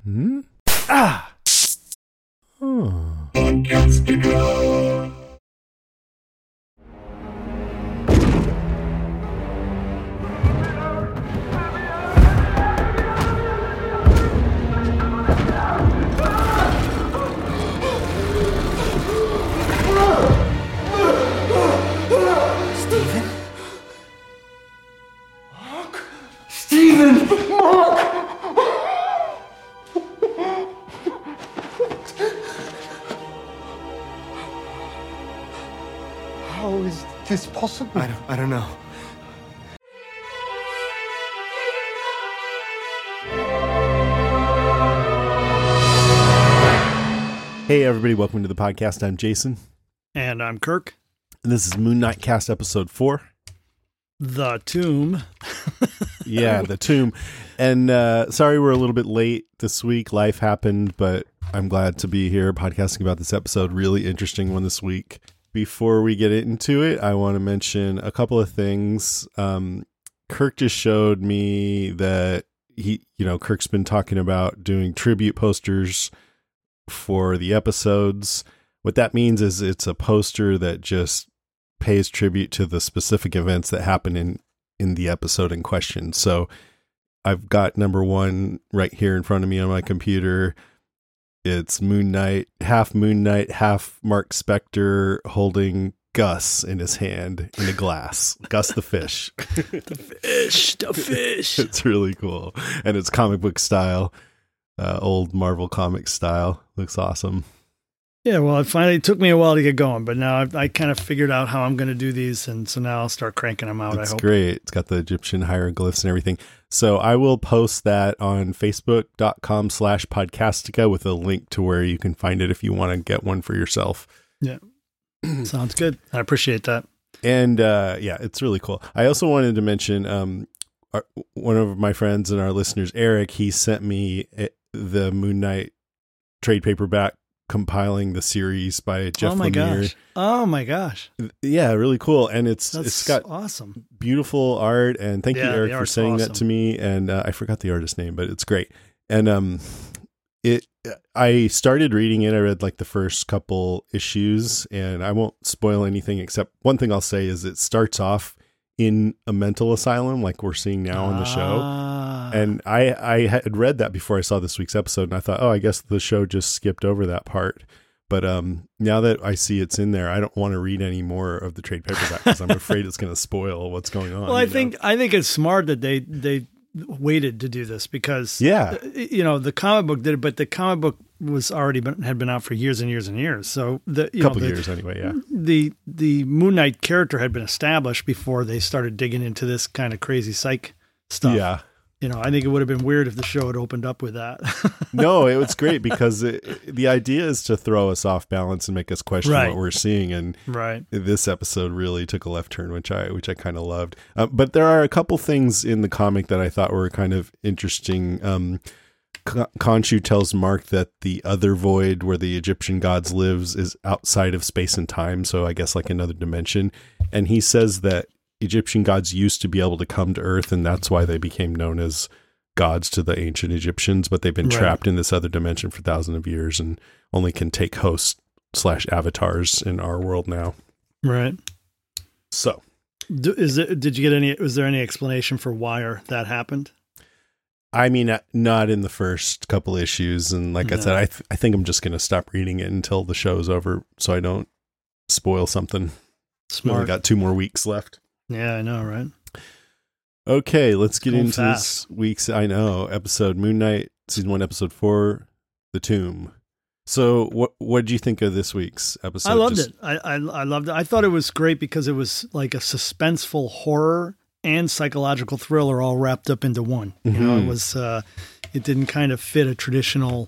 Hmm? Ah! How is this possible? I don't know. Hey everybody, welcome to the podcast. I'm Jason. And I'm Kirk. And this is Moon Knight Cast episode 4. The Tomb. Yeah, The Tomb. And sorry we're a little bit late this week. Life happened, but I'm glad to be here podcasting about this episode. Really interesting one this week. Before we get into it, I want to mention a couple of things. Kirk just showed me that Kirk's been talking about doing tribute posters for the episodes. What that means is it's a poster that just pays tribute to the specific events that happen in the episode in question. So I've got number 1 right here in front of me on my computer. It's Moon Knight, half Mark Spector holding Gus in his hand in a glass. Gus the fish. The fish. It's really cool. And it's comic book style, old Marvel comic style. Looks awesome. Yeah, well, it took me a while to get going, but now I kind of figured out how I'm going to do these, and so now I'll start cranking them out, I hope. It's great. It's got the Egyptian hieroglyphs and everything. So I will post that on facebook.com/podcastica with a link to where you can find it if you want to get one for yourself. Yeah. Sounds good. I appreciate that. And yeah, it's really cool. I also wanted to mention one of my friends and our listeners, Eric, he sent me the Moon Knight trade paperback compiling the series by Jeff Lemire. Oh my gosh. Yeah, really cool. And it's got awesome, beautiful art. And thank you, Eric, for sending that to me. And I forgot the artist's name, but it's great. And I started reading it. I read like the first couple issues, and I won't spoil anything except one thing I'll say is it starts off in a mental asylum like we're seeing now on the show. And I had read that before I saw this week's episode, and I thought, I guess the show just skipped over that part. But now that I see it's in there, I don't want to read any more of the trade paperback because I'm afraid it's going to spoil what's going on. Well, I think it's smart that they waited to do this because the comic book did it, but the comic book was had been out for years and years and years. So years anyway. Yeah, the Moon Knight character had been established before they started digging into this kind of crazy psych stuff. Yeah. I think it would have been weird if the show had opened up with that. No, it was great because the idea is to throw us off balance and make us question what we're seeing. And this episode really took a left turn, which I kind of loved. But there are a couple things in the comic that I thought were kind of interesting. Khonshu tells Mark that the other void where the Egyptian gods lives is outside of space and time. So I guess like another dimension. And he says that Egyptian gods used to be able to come to Earth, and that's why they became known as gods to the ancient Egyptians, but they've been trapped in this other dimension for thousands of years and only can take hosts/avatars in our world now. Right. So, was there any explanation for why that happened? I mean, not in the first couple issues. And like I said, I think I'm just going to stop reading it until the show's over so I don't spoil something. Smart. We only got 2 more weeks left. Yeah, I know, right? Okay, let's get into this week's, episode, Moon Knight, Season 1, Episode 4, The Tomb. So what did you think of this week's episode? I loved it. I loved it. I thought it was great because it was like a suspenseful horror and psychological thriller all wrapped up into one. It was, it didn't kind of fit a traditional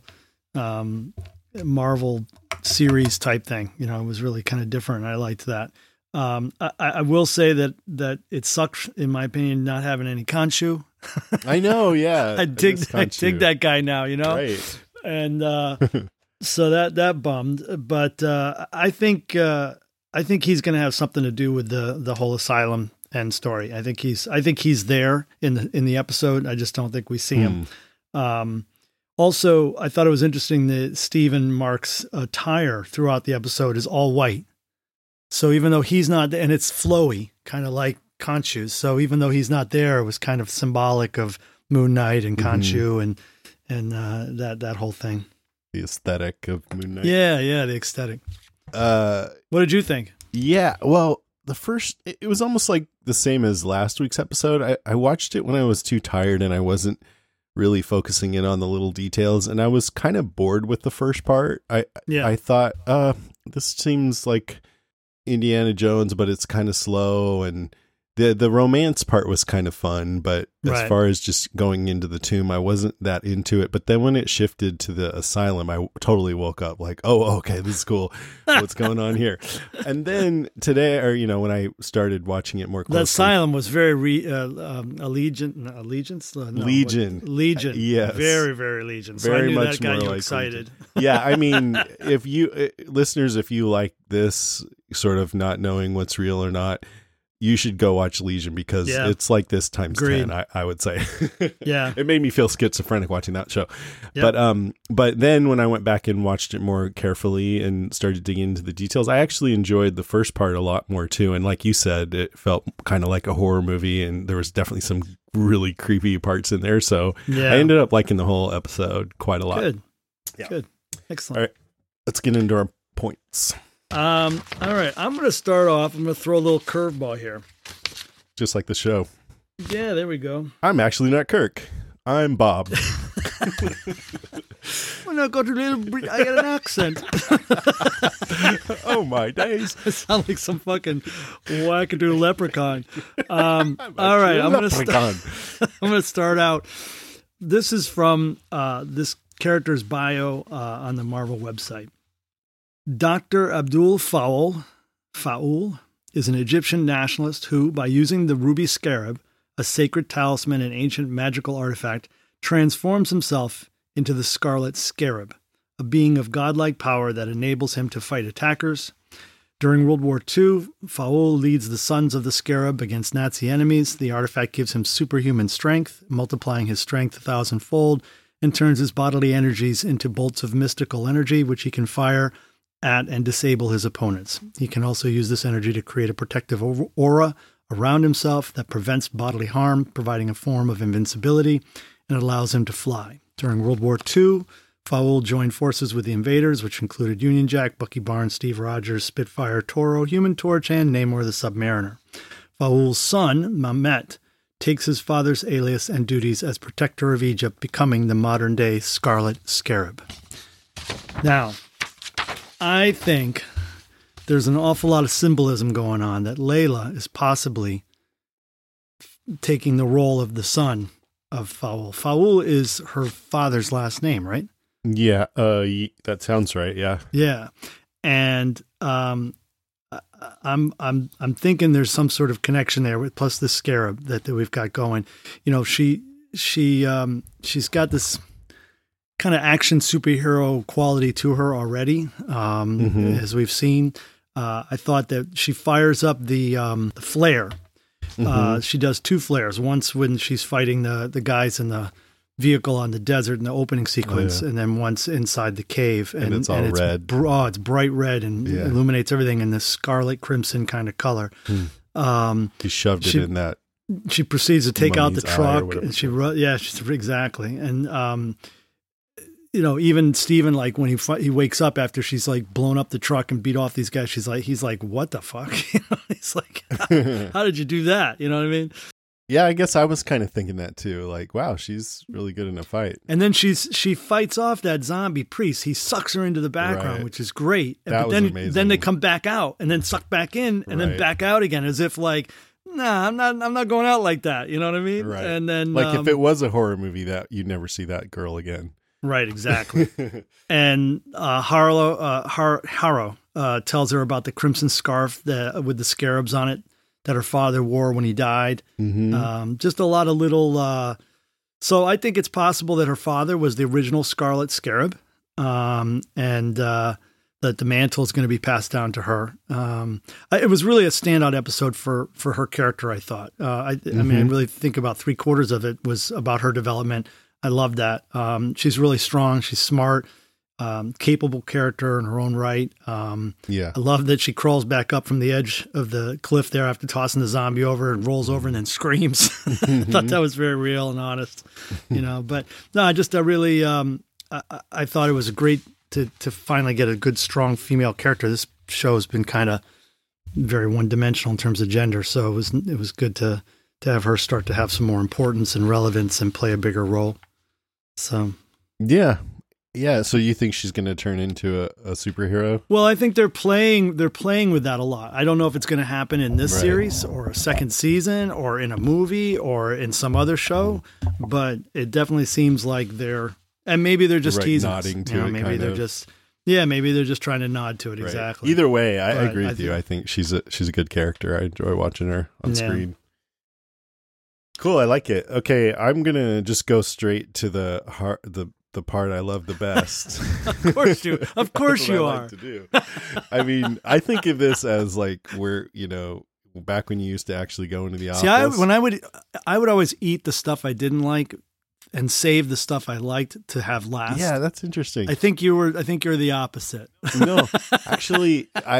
Marvel series type thing. It was really kind of different. I liked that. I will say that it sucked, in my opinion, not having any Khonshu. I know, yeah. I dig that guy now, Right. And so that bummed. But I think he's going to have something to do with the whole asylum end story. I think he's there in the episode. I just don't think we see him. Also, I thought it was interesting that Steve and Mark's attire throughout the episode is all white. So even though he's not, and it's flowy, kind of like Khonshu's. So even though he's not there, it was kind of symbolic of Moon Knight and Khonshu and that whole thing. The aesthetic of Moon Knight. Yeah, the aesthetic. What did you think? Yeah, well, it was almost like the same as last week's episode. I watched it when I was too tired and I wasn't really focusing in on the little details, and I was kind of bored with the first part. I thought, this seems like Indiana Jones, but it's kind of slow, and the romance part was kind of fun, but as far as just going into the tomb, I wasn't that into it. But then when it shifted to the asylum, I totally woke up like, oh, okay, this is cool. What's going on here? And then today, or when I started watching it more closely, the asylum was very Legion. Yes, very, very Legion. So very I knew much that got more you like excited. Yeah, I mean, if you listeners, if you like this sort of not knowing what's real or not, you should go watch Legion, because it's like this times Agreed. 10, I would say. Yeah. It made me feel schizophrenic watching that show. Yep. But then when I went back and watched it more carefully and started digging into the details, I actually enjoyed the first part a lot more too. And like you said, it felt kind of like a horror movie, and there was definitely some really creepy parts in there. So I ended up liking the whole episode quite a lot. Good. Yeah. Good. Excellent. All right. Let's get into our points. All right. I'm going to start off. I'm going to throw a little curveball here. Just like the show. Yeah, there we go. I'm actually not Kirk. I'm Bob. When I go to Little I got an accent. Oh my days. I sound like some fucking wackadoo leprechaun. All right. I'm going to start out. This is from this character's bio on the Marvel website. Dr. Abdul Faul is an Egyptian nationalist who, by using the ruby scarab, a sacred talisman and ancient magical artifact, transforms himself into the Scarlet Scarab, a being of godlike power that enables him to fight attackers. During World War II, Faul leads the Sons of the Scarab against Nazi enemies. The artifact gives him superhuman strength, multiplying his strength 1,000-fold, and turns his bodily energies into bolts of mystical energy, which he can fire at and disable his opponents. He can also use this energy to create a protective aura around himself that prevents bodily harm, providing a form of invincibility, and allows him to fly. During World War II, Faul joined forces with the invaders, which included Union Jack, Bucky Barnes, Steve Rogers, Spitfire, Toro, Human Torch, and Namor the Submariner. Faul's son, Mehmet, takes his father's alias and duties as protector of Egypt, becoming the modern-day Scarlet Scarab. Now, I think there's an awful lot of symbolism going on that Layla is possibly taking the role of the son of Faul. Faul is her father's last name, right? Yeah, that sounds right. Yeah. Yeah. And I'm thinking there's some sort of connection there with plus the scarab that we've got going. She's got this kind of action superhero quality to her already, as we've seen. I thought that she fires up the flare. She does two flares. Once when she's fighting the guys in the vehicle on the desert in the opening sequence, and then once inside the cave. And it's all red. It's bright red and illuminates everything in this scarlet crimson kind of color. He shoved it in that. She proceeds to take out the truck, and she's exactly. And even Steven, like when he wakes up after she's like blown up the truck and beat off these guys, he's like, what the fuck? He's like, how did you do that? You know what I mean? Yeah, I guess I was kind of thinking that too. Like, wow, she's really good in a fight. And then she fights off that zombie priest. He sucks her into the background, which is great. That was amazing. Then they come back out and then suck back in and then back out again, as if like, nah, I'm not going out like that. You know what I mean? Right. And then like if it was a horror movie, that you'd never see that girl again. Right, exactly. And Harrow tells her about the crimson scarf with the scarabs on it that her father wore when he died. Just a lot of little... so I think it's possible that her father was the original Scarlet Scarab, and that the mantle is going to be passed down to her. It was really a standout episode for her character, I thought. I mean, I really think about 3/4 of it was about her development. I love that. She's really strong. She's smart, capable character in her own right. Yeah. I love that she crawls back up from the edge of the cliff there after tossing the zombie over and rolls over and then screams. I thought that was very real and honest, but no, I really, I thought it was great to finally get a good, strong female character. This show has been kind of very one-dimensional in terms of gender, so it was good to have her start to have some more importance and relevance and play a bigger role. So yeah. So you think she's going to turn into a superhero? Well, I think they're playing with that a lot. I don't know if it's going to happen in this series or a second season or in a movie or in some other show, but it definitely seems like maybe they're just teasing, nodding to it. Maybe they're just. Yeah, maybe they're just trying to nod to it. Right. Exactly. Either way, I agree with you. I think she's a good character. I enjoy watching her on screen. Cool, I like it. Okay, I'm gonna just go straight to the part I love the best. Of course you. Of course you are. Like to do. I mean, I think of this as like we're back when you used to actually go into the office. See, I would always eat the stuff I didn't like and save the stuff I liked to have last. Yeah, that's interesting. I think you're the opposite. No, actually, I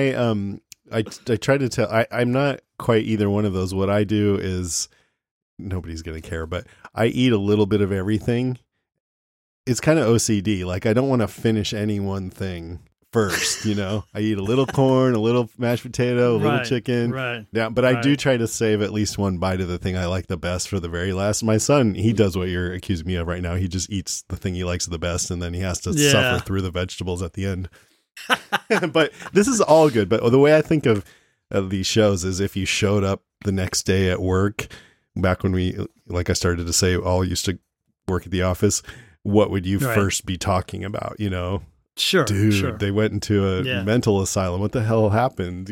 try to tell. I'm not quite either one of those. What I do is nobody's going to care, but I eat a little bit of everything. It's kind of OCD. Like I don't want to finish any one thing first. I eat a little corn, a little mashed potato, a little chicken. Right. Yeah, but I do try to save at least one bite of the thing I like the best for the very last. My son, he does what you're accusing me of right now. He just eats the thing he likes the best, and then he has to suffer through the vegetables at the end. But this is all good. But the way I think of these shows is if you showed up the next day at work, back when we, like I started to say, all used to work at the office, what would you first be talking about, Sure. Dude, sure. They went into a mental asylum. What the hell happened,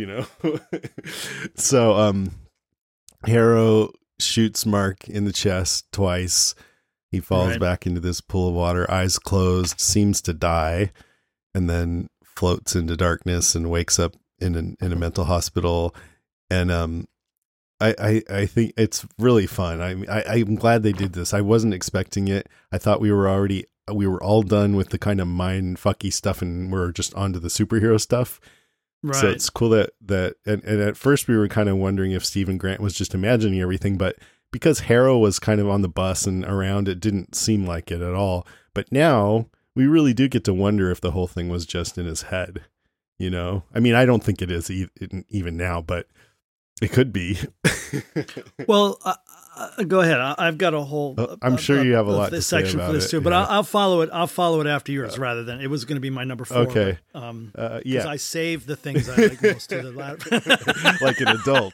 So Harrow shoots Mark in the chest twice. He falls back into this pool of water, eyes closed, seems to die, and then floats into darkness and wakes up in a mental hospital. And I think it's really fun. I'm glad they did this. I wasn't expecting it. I thought we were all done with the kind of mind fucky stuff, and we're just onto the superhero stuff. Right. So it's cool that and at first we were kind of wondering if Stephen Grant was just imagining everything, but because Harrow was kind of on the bus and around, it didn't seem like it at all. But now we really do get to wonder if the whole thing was just in his head. I mean, I don't think it is even now, but it could be. Well, go ahead. I've got a whole. I'm sure you have a lot to say section about for this it, too, but I'll follow it. I'll follow it after yours, rather than it was going to be my number 4. Okay. Because I saved the things I like most to the latter. Like an adult.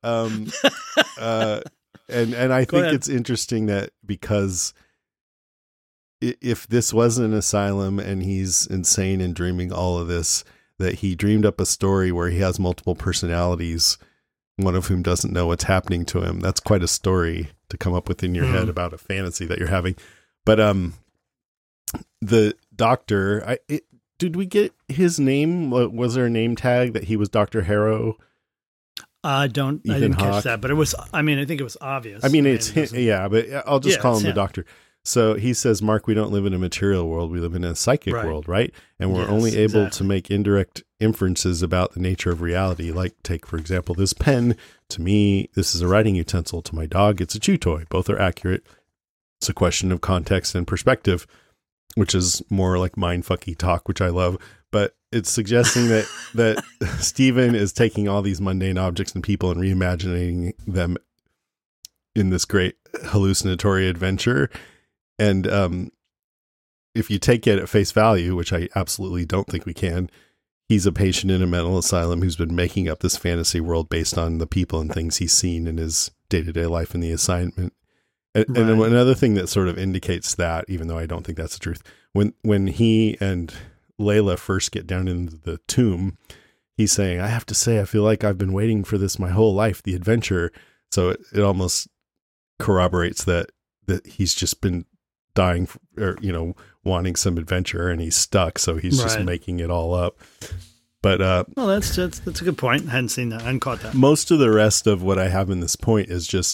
And I think it's interesting that because if this wasn't an asylum and he's insane and dreaming all of this, that he dreamed up a story where he has multiple personalities, one of whom doesn't know what's happening to him. That's quite a story to come up with in your head about a fantasy that you're having. But the doctor, did we get his name? Was there a name tag that he was Dr. Harrow? I didn't catch that, but it was. I mean, I think it was obvious. I mean, but I'll just call him the doctor. So he says, Mark, we don't live in a material world. We live in a psychic world, right? And we're only able to make indirect inferences about the nature of reality. Like, take, for example, this pen. To me, this is a writing utensil. To my dog, it's a chew toy. Both are accurate. It's a question of context and perspective, which is more like mindfucky talk, which I love. But it's suggesting that Stephen is taking all these mundane objects and people and reimagining them in this great hallucinatory adventure. And if you take it at face value, which I absolutely don't think we can, he's a patient in a mental asylum who's been making up this fantasy world based on the people and things he's seen in his day-to-day life in the assignment. And another thing that sort of indicates that, even though I don't think that's the truth, when he and Layla first get down into the tomb, he's saying, I have to say, I feel like I've been waiting for this my whole life, the adventure. So it almost corroborates that he's just been dying or wanting some adventure and he's stuck, so he's just making it all up. But well, that's a good point. I hadn't seen that. I hadn't caught that. Most of the rest of what I have in this point is just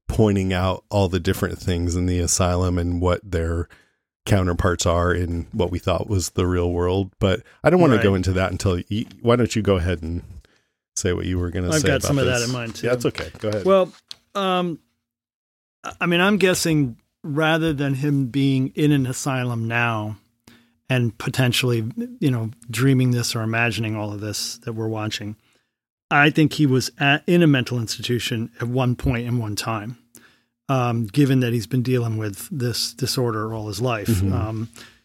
pointing out all the different things in the asylum and what their counterparts are in what we thought was the real world. But I don't want to go into that until why don't you go ahead and say what you were going to say? I've got about some of this. that in mind too. Yeah, that's okay. Go ahead. Well, I mean, I'm guessing rather than him being in an asylum now and potentially, dreaming this or imagining all of this that we're watching, I think he was in a mental institution at one point in one time, given that he's been dealing with this disorder all his life. Mm-hmm.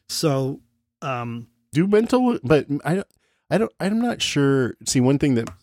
Do mental, but I'm not sure. See, one thing that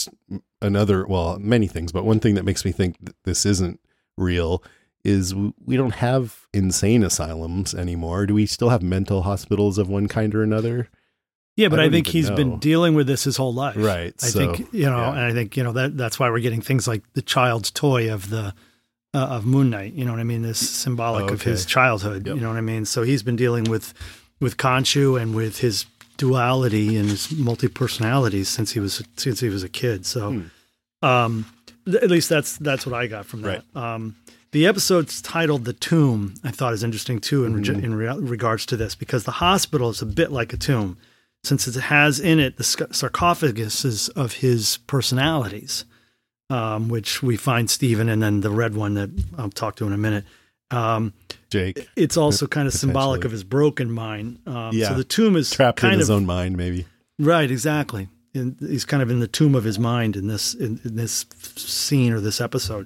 many things, but one thing that makes me think that this isn't real is we don't have insane asylums anymore. Do we still have mental hospitals of one kind or another? Yeah, but I think he's been dealing with this his whole life. Right. I think, and I think, that's why we're getting things like the child's toy of of Moon Knight. You know what I mean? This symbolic of his childhood. Yep. You know what I mean? So he's been dealing with Khonshu and with his duality and his multi-personalities since he was a kid. So, at least that's what I got from that. Right. The episode's titled "The Tomb" I thought is interesting too in regards to this, because the hospital is a bit like a tomb, since it has in it the sarcophaguses of his personalities, which we find Stephen, and then the red one that I'll talk to in a minute. Jake. It's also kind of symbolic of his broken mind. So the tomb is trapped in his own mind, maybe. Right, exactly. And he's kind of in the tomb of his mind in this scene or this episode.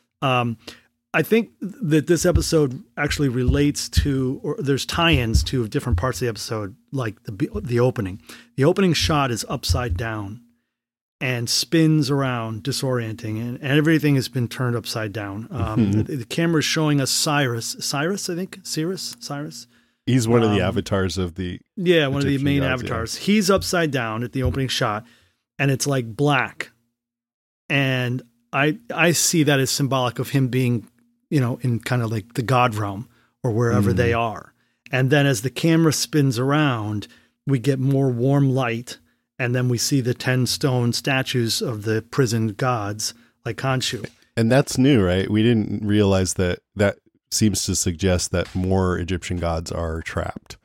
I think that this episode actually relates to, or there's tie-ins to different parts of the episode, like the opening. The opening shot is upside down and spins around, disorienting, and everything has been turned upside down. The camera is showing us Cyrus, I think? Cyrus? He's one of the avatars of the one of the main avatars. Yeah. He's upside down at the opening shot, and it's like black. And I see that as symbolic of him being, in kind of like the God realm or wherever they are. And then as the camera spins around, we get more warm light. And then we see the 10 stone statues of the prison gods like Khonshu. And that's new, right? We didn't realize that seems to suggest that more Egyptian gods are trapped.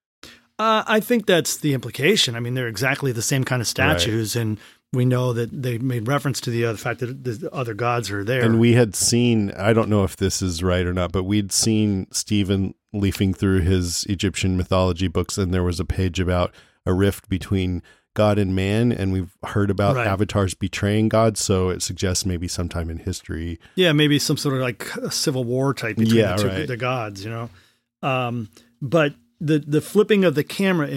I think that's the implication. I mean, they're exactly the same kind of statues, right. And we know that they made reference to the fact that the other gods are there. And we had seen, I don't know if this is right or not, but we'd seen Stephen leafing through his Egyptian mythology books, and there was a page about a rift between God and man, and we've heard about avatars betraying God, so it suggests maybe sometime in history. Yeah, maybe some sort of like a civil war type between the gods, But the flipping of the camera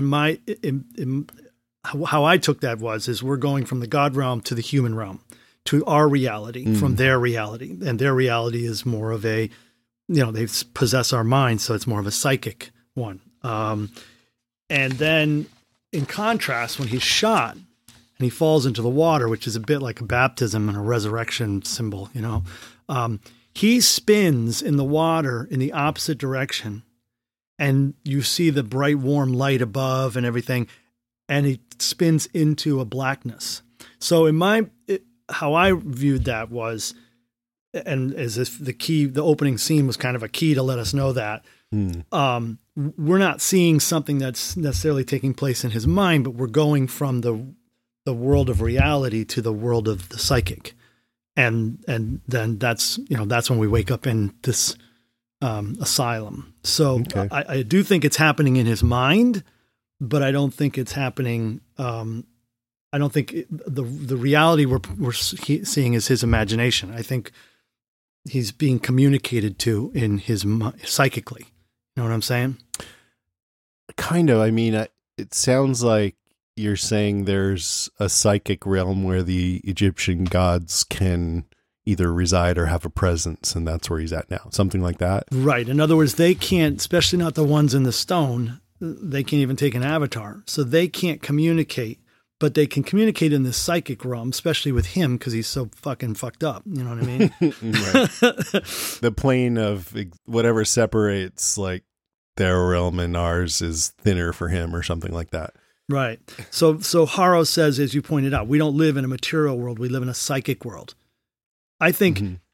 how I took that is we're going from the God realm to the human realm, to our reality, from their reality. And their reality is more of a, they possess our minds, so it's more of a psychic one. And then in contrast, when he's shot and he falls into the water, which is a bit like a baptism and a resurrection symbol, he spins in the water in the opposite direction. And you see the bright, warm light above and everything, and he spins into a blackness. So how I viewed that was, and as if the opening scene was kind of a key to let us know that, we're not seeing something that's necessarily taking place in his mind, but we're going from the world of reality to the world of the psychic. And then that's when we wake up in this asylum. So I do think it's happening in his mind, but I don't think it's happening. I don't think the reality we're seeing is his imagination. I think he's being communicated to in his psychically. You know what I'm saying? Kind of. I mean, it sounds like you're saying there's a psychic realm where the Egyptian gods can either reside or have a presence, and that's where he's at now. Something like that. Right. In other words, they can't, especially not the ones in the stone, they can't even take an avatar. So they can't communicate, but they can communicate in the psychic realm, especially with him because he's so fucking fucked up. You know what I mean? The plane of whatever separates like their realm and ours is thinner for him or something like that. Right. So Haro says, as you pointed out, we don't live in a material world. We live in a psychic world. I think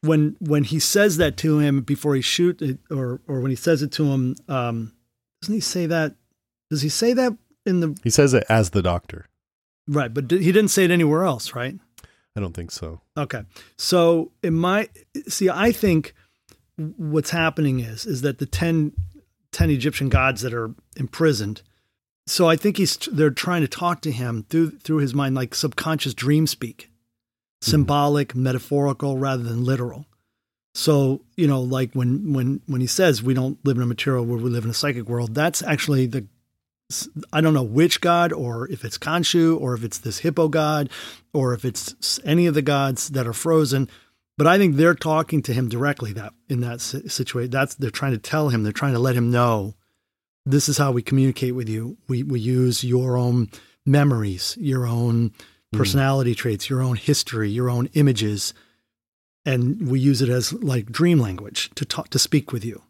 when he says that to him before he shoot it, or when he says it to him, doesn't he say that? Does he say that in the? He says it as the Doctor, right? But he didn't say it anywhere else, right? I don't think so. Okay, so I think what's happening is that the 10 Egyptian gods that are imprisoned. So I think they're trying to talk to him through his mind, like subconscious dream speak, symbolic, metaphorical, rather than literal. So, like when he says we don't live in a material world, we live in a psychic world, that's actually I don't know which god, or if it's Khonshu, or if it's this hippo god, or if it's any of the gods that are frozen. But I think they're talking to him directly in that situation. They're trying to tell him, they're trying to let him know, this is how we communicate with you. We use your own memories, your own personality traits, your own history, your own images, and we use it as like dream language to speak with you.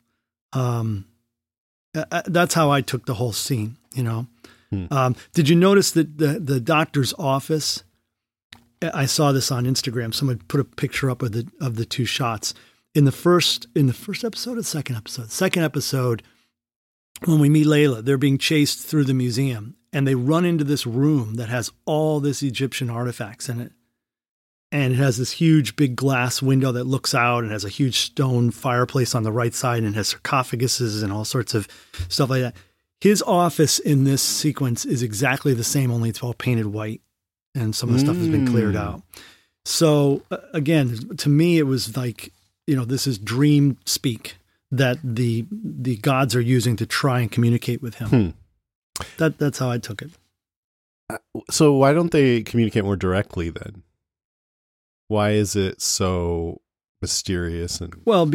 That's how I took the whole scene. Did you notice that the doctor's office? I saw this on Instagram. Someone put a picture up of the two shots in the first episode or the second episode. Second episode, when we meet Layla, they're being chased through the museum, and they run into this room that has all this Egyptian artifacts in it. And it has this huge big glass window that looks out, and has a huge stone fireplace on the right side, and has sarcophaguses and all sorts of stuff like that. His office in this sequence is exactly the same, only it's all painted white, and some of the stuff has been cleared out. So again, to me, it was like, this is dream speak that the gods are using to try and communicate with him. That's how I took it. So why don't they communicate more directly then? Why is it so mysterious? Well,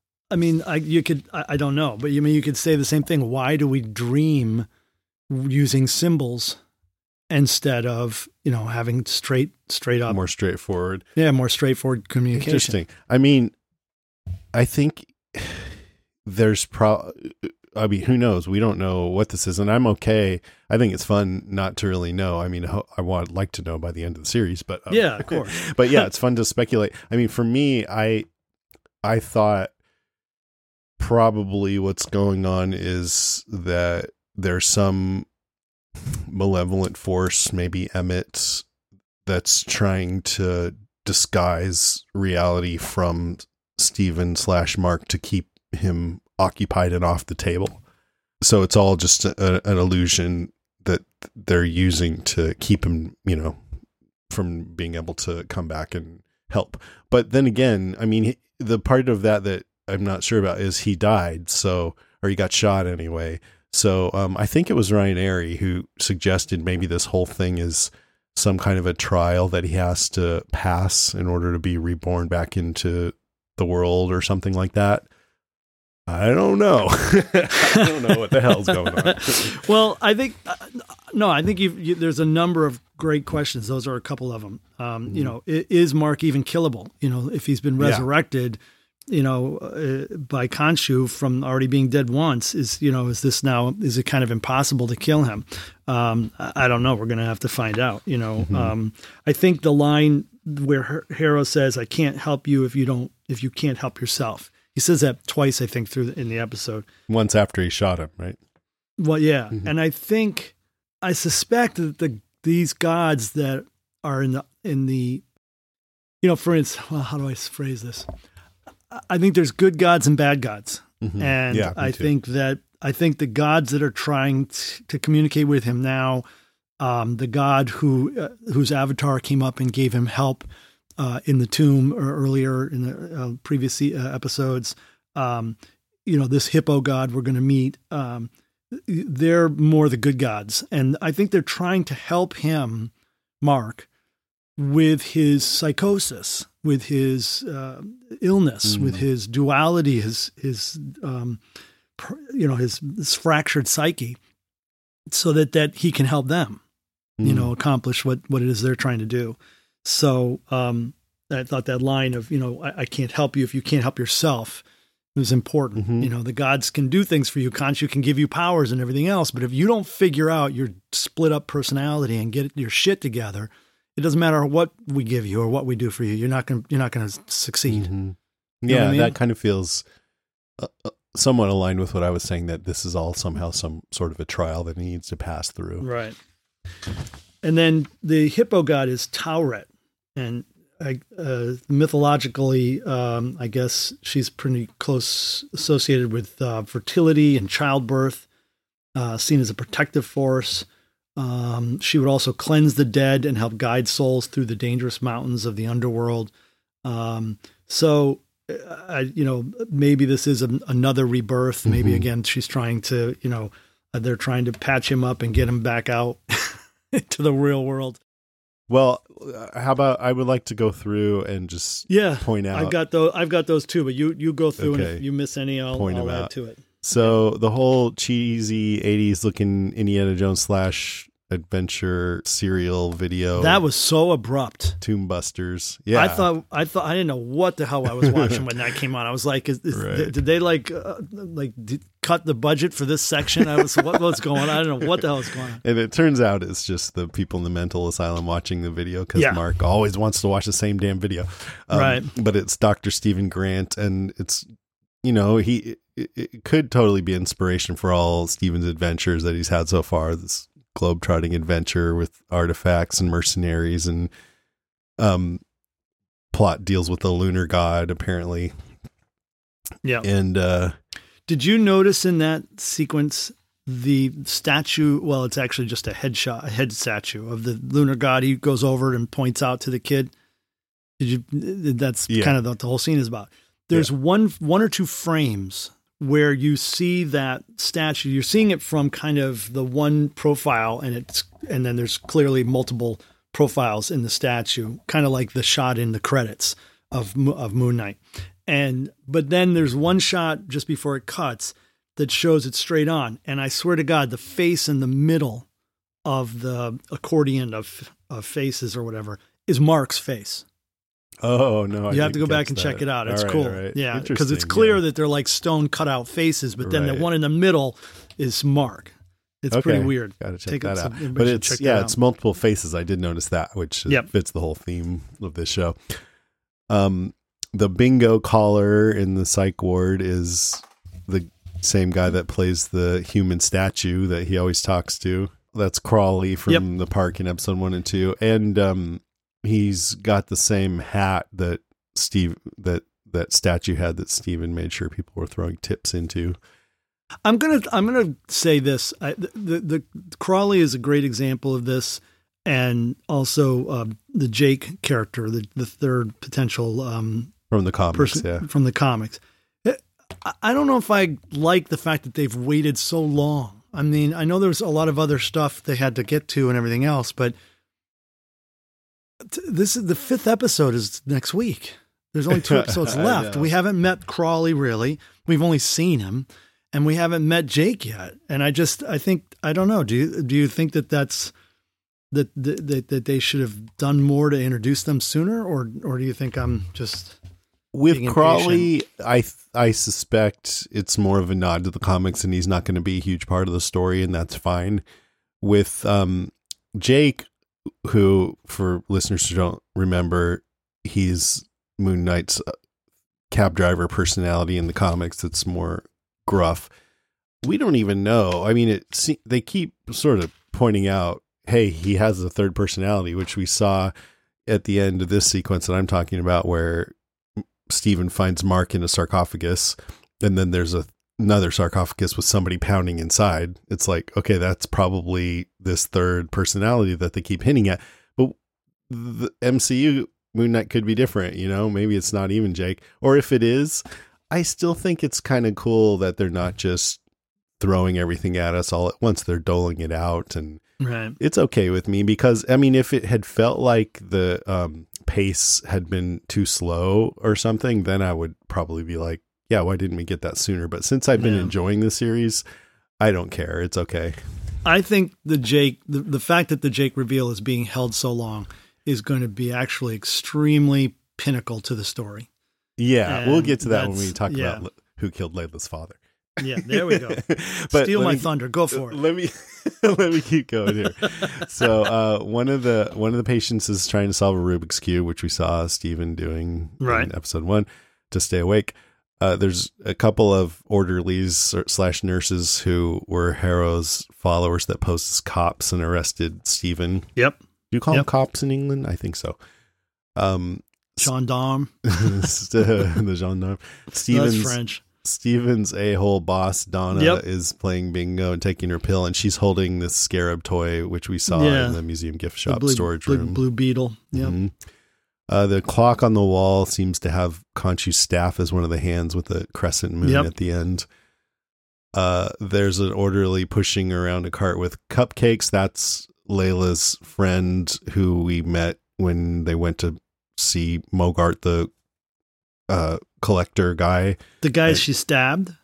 I don't know, but you could say the same thing. Why do we dream using symbols instead of, having straight up, more straightforward? Yeah, more straightforward communication. Interesting. I think there's who knows? We don't know what this is, and I'm okay. I think it's fun not to really know. I would like to know by the end of the series, but yeah, of course. But yeah, it's fun to speculate. For me, I thought probably what's going on is that there's some malevolent force, maybe Emmett, that's trying to disguise reality from Steven/Mark to keep him occupied and off the table. So it's all just an illusion that they're using to keep him, from being able to come back and help. But then again, the part of that I'm not sure about is he died, or he got shot anyway. So I think it was Ryan Airy who suggested maybe this whole thing is some kind of a trial that he has to pass in order to be reborn back into the world or something like that. I don't know. I don't know what the hell's going on. Well, I think there's a number of great questions. Those are a couple of them. Is Mark even killable? If he's been resurrected, by Khonshu from already being dead once, is it kind of impossible to kill him? I don't know. We're going to have to find out, I think the line where Harrow says, "I can't help you if you can't help yourself." He says that twice, I think, in the episode. Once after he shot him, right? Well, yeah. Mm-hmm. And I suspect that these gods that are in the, for instance, well, how do I phrase this? I think there's good gods and bad gods. Mm-hmm. And yeah, I think the gods that are trying to communicate with him now, the god whose avatar came up and gave him help in the tomb or earlier in the previous episodes, this hippo god we're going to meet, they're more the good gods. And I think they're trying to help him, Mark, with his psychosis, with his illness, with his duality, his fractured psyche, so that he can help them, accomplish what it is they're trying to do. So I thought that line of, I can't help you if you can't help yourself was important. Mm-hmm. The gods can do things for you. Khonshu can give you powers and everything else. But if you don't figure out your split up personality and get your shit together, it doesn't matter what we give you or what we do for you. You're not going to succeed. Mm-hmm. You know what Yeah, I mean? that kind of feels somewhat aligned with what I was saying, that this is all somehow some sort of a trial that he needs to pass through. Right. And then the hippo god is Tauret. And mythologically, I guess she's pretty close associated with fertility and childbirth, seen as a protective force. She would also cleanse the dead and help guide souls through the dangerous mountains of the underworld. So, maybe this is another rebirth. Maybe again, she's trying to, they're trying to patch him up and get him back out into the real world. Well, how about I would like to go through and just point out. I've got those too, but you go through, Okay. and if you miss any, I'll add to it. So the whole cheesy 80s looking Indiana Jones / adventure serial video. That was so abrupt. Tomb Busters. Yeah. I thought I didn't know what the hell I was watching when that came on. I was like, Right. did they cut the budget for this section? I was, what's going on? I don't know what the hell is going on. And it turns out it's just the people in the mental asylum watching the video because Yeah. Mark always wants to watch the same damn video. Right. But it's Dr. Stephen Grant, and it's, it could totally be inspiration for all Stephen's adventures that he's had so far. This globe-trotting adventure with artifacts and mercenaries, and plot deals with the lunar god, apparently. Yeah. And did you notice in that sequence the statue? Well, it's actually just a head statue of the lunar god. He goes over and points out to the kid. That's kind of what the whole scene is about. There's one or two frames where you see that statue. You're seeing it from kind of the one profile, and then there's clearly multiple profiles in the statue, kind of like the shot in the credits of Moon Knight. But then there's one shot just before it cuts that shows it straight on. And I swear to God, the face in the middle of the accordion of faces or whatever is Mark's face. Oh, no. You have to go back and check it out. It's cool. Right. Yeah, because it's clear that they're like stone cutout faces, but then the one in the middle is Mark. It's pretty weird. Got to check that out. But But it's multiple faces. I did notice that, which fits the whole theme of this show. The bingo caller in the psych ward is the same guy that plays the human statue that he always talks to. That's Crawley from the park in episode 1 and 2. And he's got the same hat that that statue had that Steven made sure people were throwing tips into. I'm gonna say this. The Crawley is a great example of this, and also the Jake character, the third potential from the comics, from the comics. I don't know if I like the fact that they've waited so long. I mean, I know there's a lot of other stuff they had to get to and everything else, but this is the 5th episode is next week. There's only 2 episodes left. We haven't met Crawley really. We've only seen him, and we haven't met Jake yet. And I don't know. Do you think that they should have done more to introduce them sooner, or do you think I'm just with Crawley? I suspect it's more of a nod to the comics, and he's not going to be a huge part of the story, and that's fine. With Jake, who, for listeners who don't remember, he's Moon Knight's cab driver personality in the comics. It's more gruff. We don't even know. I mean, they keep sort of pointing out, hey, he has a third personality, which we saw at the end of this sequence that I'm talking about, where Steven finds Mark in a sarcophagus, and then there's another sarcophagus with somebody pounding inside. It's like, okay, that's probably this third personality that they keep hinting at. But the MCU Moon Knight could be different, maybe it's not even Jake. Or if it is, I still think it's kind of cool that they're not just throwing everything at us all at once. They're doling it out, and it's okay with me, because I mean, if it had felt like the pace had been too slow or something, then I would probably be like, yeah, why didn't we get that sooner? But since I've been enjoying the series, I don't care. It's okay. I think the fact that the Jake reveal is being held so long is going to be actually extremely pinnacle to the story. Yeah, and we'll get to that when we talk about who killed Layla's father. Yeah, there we go. Steal my thunder. Go for it. Let me keep going here. So one of the patients is trying to solve a Rubik's Cube, which we saw Steven doing in episode 1. to stay awake. There's a couple of orderlies / nurses who were Harrow's followers that posed as cops and arrested Stephen. Yep. Do you call them cops in England? I think so. Gendarme. The gendarme. That's French. Stephen's a-hole boss, Donna, is playing bingo and taking her pill, and she's holding this scarab toy, which we saw in the museum gift shop storage room. Blue beetle. Yep. Mm-hmm. The clock on the wall seems to have Khonshu's staff as one of the hands with a crescent moon at the end. There's an orderly pushing around a cart with cupcakes. That's Layla's friend who we met when they went to see Mogart, the collector guy. The guy she stabbed?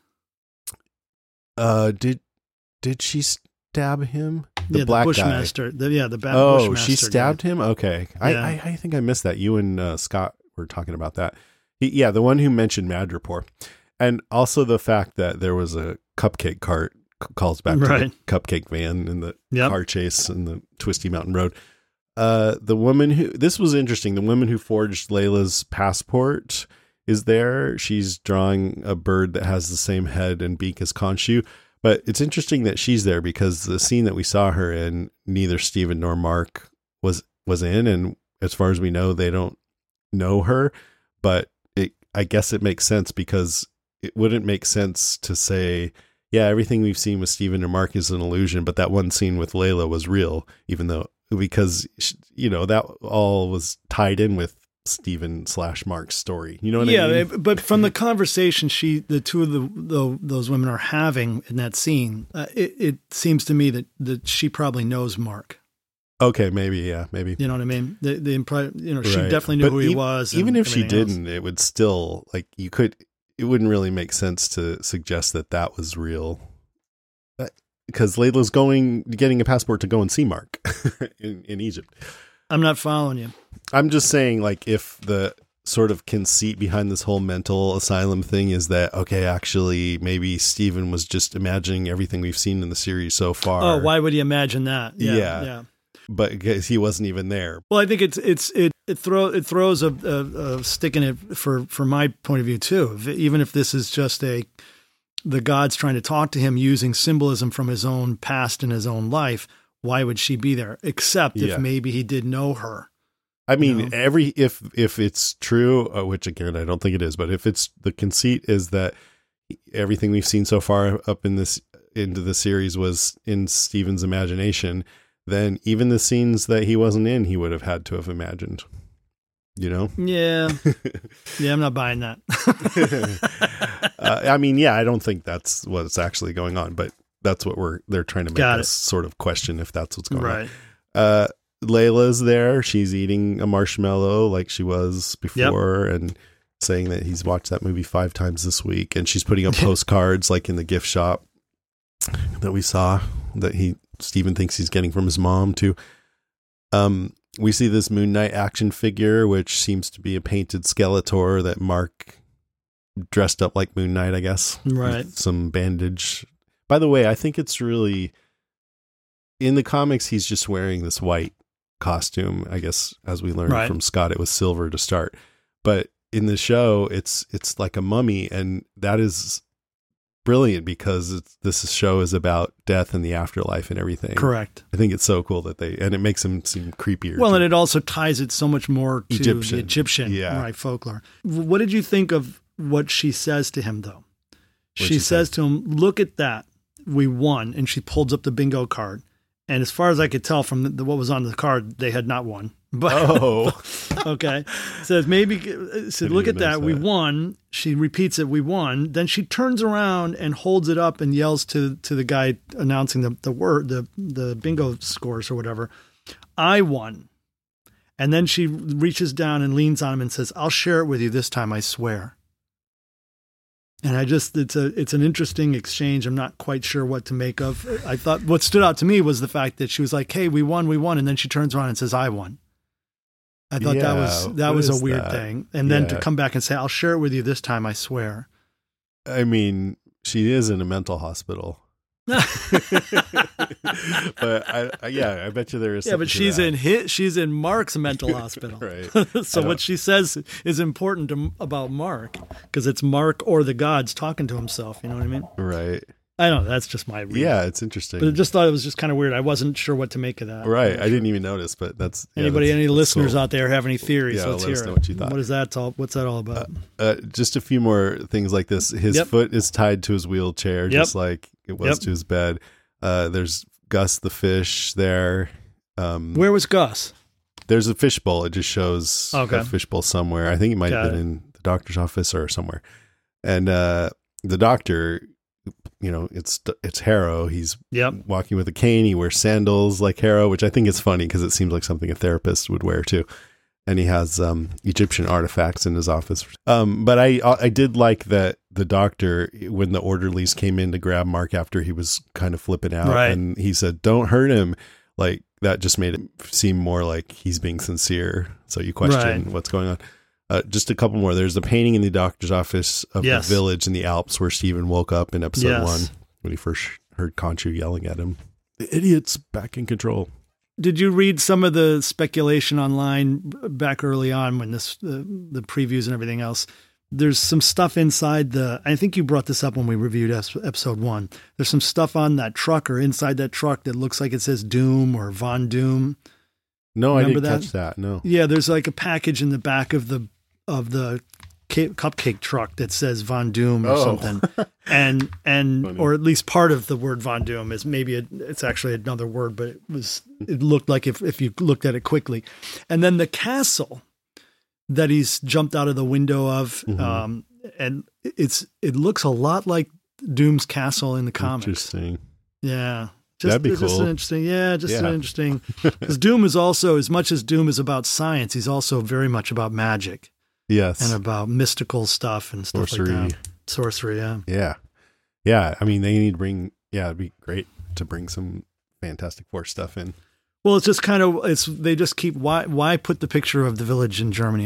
Did she stab him? The black Bushmaster. guy. The Bushmaster. She stabbed him? Okay. Yeah. I think I missed that. You and Scott were talking about that. The one who mentioned Madripoor. And also the fact that there was a cupcake cart calls back to the cupcake van in the car chase in the twisty mountain road. The woman this was interesting. The woman who forged Layla's passport is there. She's drawing a bird that has the same head and beak as Khonshu. But it's interesting that she's there because the scene that we saw her in, neither Stephen nor Mark was in. And as far as we know, they don't know her. But I guess it makes sense because it wouldn't make sense to say, everything we've seen with Stephen or Mark is an illusion. But that one scene with Layla was real, because that all was tied in with Stephen / Mark's story. You know what I mean? But from the conversation the two of those women are having in that scene, it seems to me that she probably knows Mark. Okay, maybe, maybe. You know what I mean? She definitely knew who he was. Even if she didn't, it would still, it wouldn't really make sense to suggest that was real. Because Layla's getting a passport to go and see Mark in Egypt. I'm not following you. I'm just saying, if the sort of conceit behind this whole mental asylum thing is that, okay, actually, maybe Stephen was just imagining everything we've seen in the series so far. Oh, why would he imagine that? Yeah. But because he wasn't even there. Well, I think it throws a stick in it for my point of view too. Even if this is just the gods trying to talk to him using symbolism from his own past and his own life. Why would she be there? Except if maybe he did know her. I mean, if it's true, which again I don't think it is, but if it's the conceit is that everything we've seen so far up into the series was in Stephen's imagination, then even the scenes that he wasn't in, he would have had to have imagined. Yeah, I'm not buying that. I don't think that's what's actually going on, but that's what they're trying to make us sort of question if that's what's going on. Layla's there. She's eating a marshmallow like she was before and saying that he's watched that movie 5 times this week. And she's putting up postcards like in the gift shop that we saw that Stephen thinks he's getting from his mom too. We see this Moon Knight action figure, which seems to be a painted Skeletor that Mark dressed up like Moon Knight, I guess. Right. With some bandage. By the way, I think it's really, in the comics, he's just wearing this white costume. I guess, as we learned from Scott, it was silver to start. But in the show, it's like a mummy, and that is brilliant because this show is about death and the afterlife and everything. Correct. I think it's so cool that and it makes him seem creepier. Well, and it also ties it so much more to Egyptian. The Egyptian folklore. What did you think of what she says to him, though? She says to him, look at that. We won. And she pulls up the bingo card. And as far as I could tell from what was on the card, they had not won. But, okay. Says look at that. We won. She repeats it. We won. Then she turns around and holds it up and yells to the guy announcing the bingo scores or whatever. I won. And then she reaches down and leans on him and says, I'll share it with you this time, I swear. And it's an interesting exchange. I'm not quite sure what to make of. I thought what stood out to me was the fact that she was like, hey, we won. And then she turns around and says, I won. I thought that was a weird thing. And then to come back and say, I'll share it with you this time, I swear. I mean, she is in a mental hospital. I bet you there is. Yeah, but she's in Mark's mental hospital. Right. So what she says is important about Mark because it's Mark or the gods talking to himself. You know what I mean? Right. I don't know. That's just my reading. Yeah, it's interesting. But I just thought it was just kind of weird. I wasn't sure what to make of that. Right. I didn't even notice, but that's any listeners cool. out there have any theories? Yeah, let's let hear us know it. what you thought. What's that all about? Just a few more things like this. His foot is tied to his wheelchair, just like it was to his bed. There's Gus the fish there. Where was Gus? There's a fishbowl. It just shows a fishbowl somewhere. I think it might have been in the doctor's office or somewhere. And the doctor, it's Harrow. He's walking with a cane. He wears sandals like Harrow, which I think is funny because it seems like something a therapist would wear too. And he has Egyptian artifacts in his office. But I did like that the doctor, when the orderlies came in to grab Mark after he was kind of flipping out, and he said, "Don't hurt him." Like that just made it seem more like he's being sincere. So you question what's going on. Just a couple more. There's a painting in the doctor's office of the village in the Alps where Stephen woke up in episode 1 when he first heard Khonshu yelling at him. The idiot's back in control. Did you read some of the speculation online back early on when the previews and everything else? There's some stuff inside I think you brought this up when we reviewed episode 1. There's some stuff on that truck or inside that truck that looks like it says Doom or Von Doom. No, I didn't catch that. No. Yeah, there's like a package in the back of the cupcake truck that says Von Doom or something. And or at least part of the word Von Doom is it's actually another word, but it looked like if you looked at it quickly. And then the castle that he's jumped out of the window of, and it looks a lot like Doom's castle in the comics. Interesting. Yeah. That'd be cool. Just an interesting, because Doom is also, as much as Doom is about science, he's also very much about magic. Yes. And about mystical stuff and stuff like that. Sorcery, yeah. Yeah. Yeah. I mean, they need to bring, it'd be great to bring some Fantastic Four stuff in. Well, it's just kind of, they just keep, why put the picture of the village in Germany?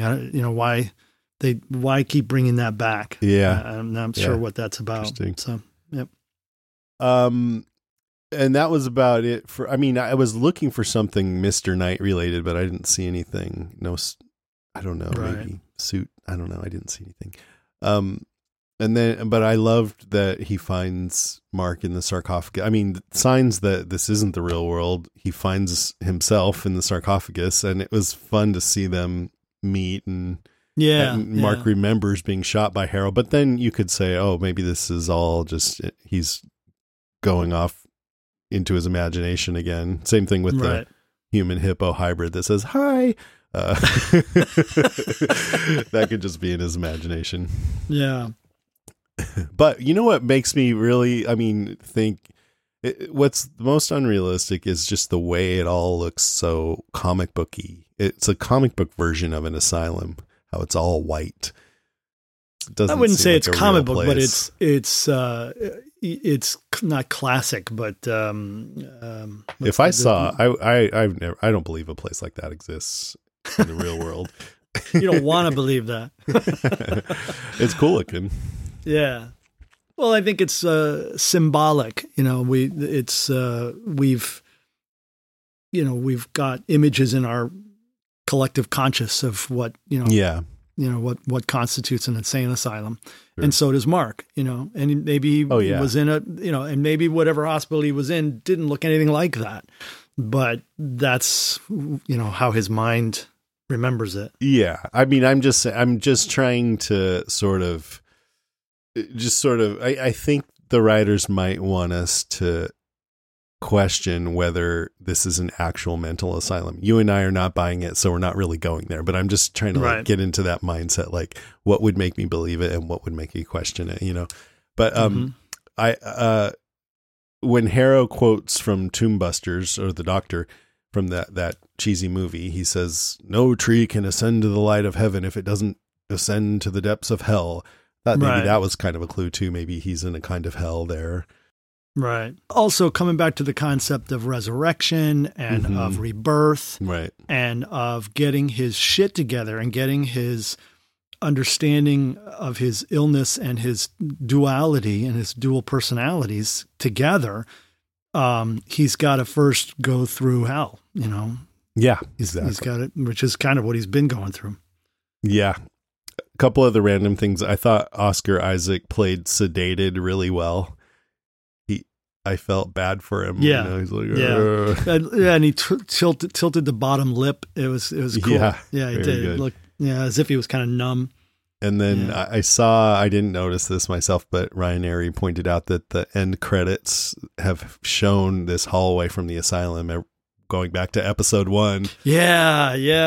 Why keep bringing that back? Yeah. I'm not sure what that's about. So, yep. And that was about it I was looking for something Mr. Knight related, but I didn't see anything. No, I don't know. Maybe suit. I don't know. I didn't see anything. But I loved that he finds Mark in the sarcophagus. I mean, signs that this isn't the real world. He finds himself in the sarcophagus, and it was fun to see them meet. And Mark remembers being shot by Harrow, but then you could say, oh, maybe this is all just he's going off into his imagination again. Same thing with the human hippo hybrid that says hi. That could just be in his imagination. Yeah. But you know what makes me really, think what's the most unrealistic is just the way it all looks so comic booky. It's a comic book version of an asylum, how it's all white. I wouldn't say it's comic book, but it's not classic, but if I saw, I don't believe a place like that exists in the real world. You don't want to believe that. It's cool looking. Yeah. Well, I think it's symbolic. We've got images in our collective conscious of what what constitutes an insane asylum. Sure. And so does Mark, and maybe he was in and maybe whatever hospital he was in didn't look anything like that, but that's, how his mind remembers it. Yeah. I mean, I'm just trying to I think the writers might want us to question whether this is an actual mental asylum. You and I are not buying it, so we're not really going there, but I'm just trying to get into that mindset, like what would make me believe it and what would make me question it, but when Harrow quotes from Tomb Busters, or the Doctor, from that cheesy movie, he says, "No tree can ascend to the light of heaven if it doesn't ascend to the depths of hell." Maybe that was kind of a clue too. Maybe he's in a kind of hell there. Right. Also, coming back to the concept of resurrection and of rebirth, right, and of getting his shit together and getting his understanding of his illness and his duality and his dual personalities together, he's got to first go through hell, you know? Yeah, He's exactly. got it, which is kind of what he's been going through. Yeah. A couple of the random things. I thought Oscar Isaac played sedated really well. I felt bad for him. Yeah. You know, he's like, Yeah, and he tilted the bottom lip. It was cool. Yeah, he very did. good. It looked, as if he was kind of numb. And then Yeah. I didn't notice this myself, but Ryan Airy pointed out that the end credits have shown this hallway from the asylum going back to episode 1. Yeah.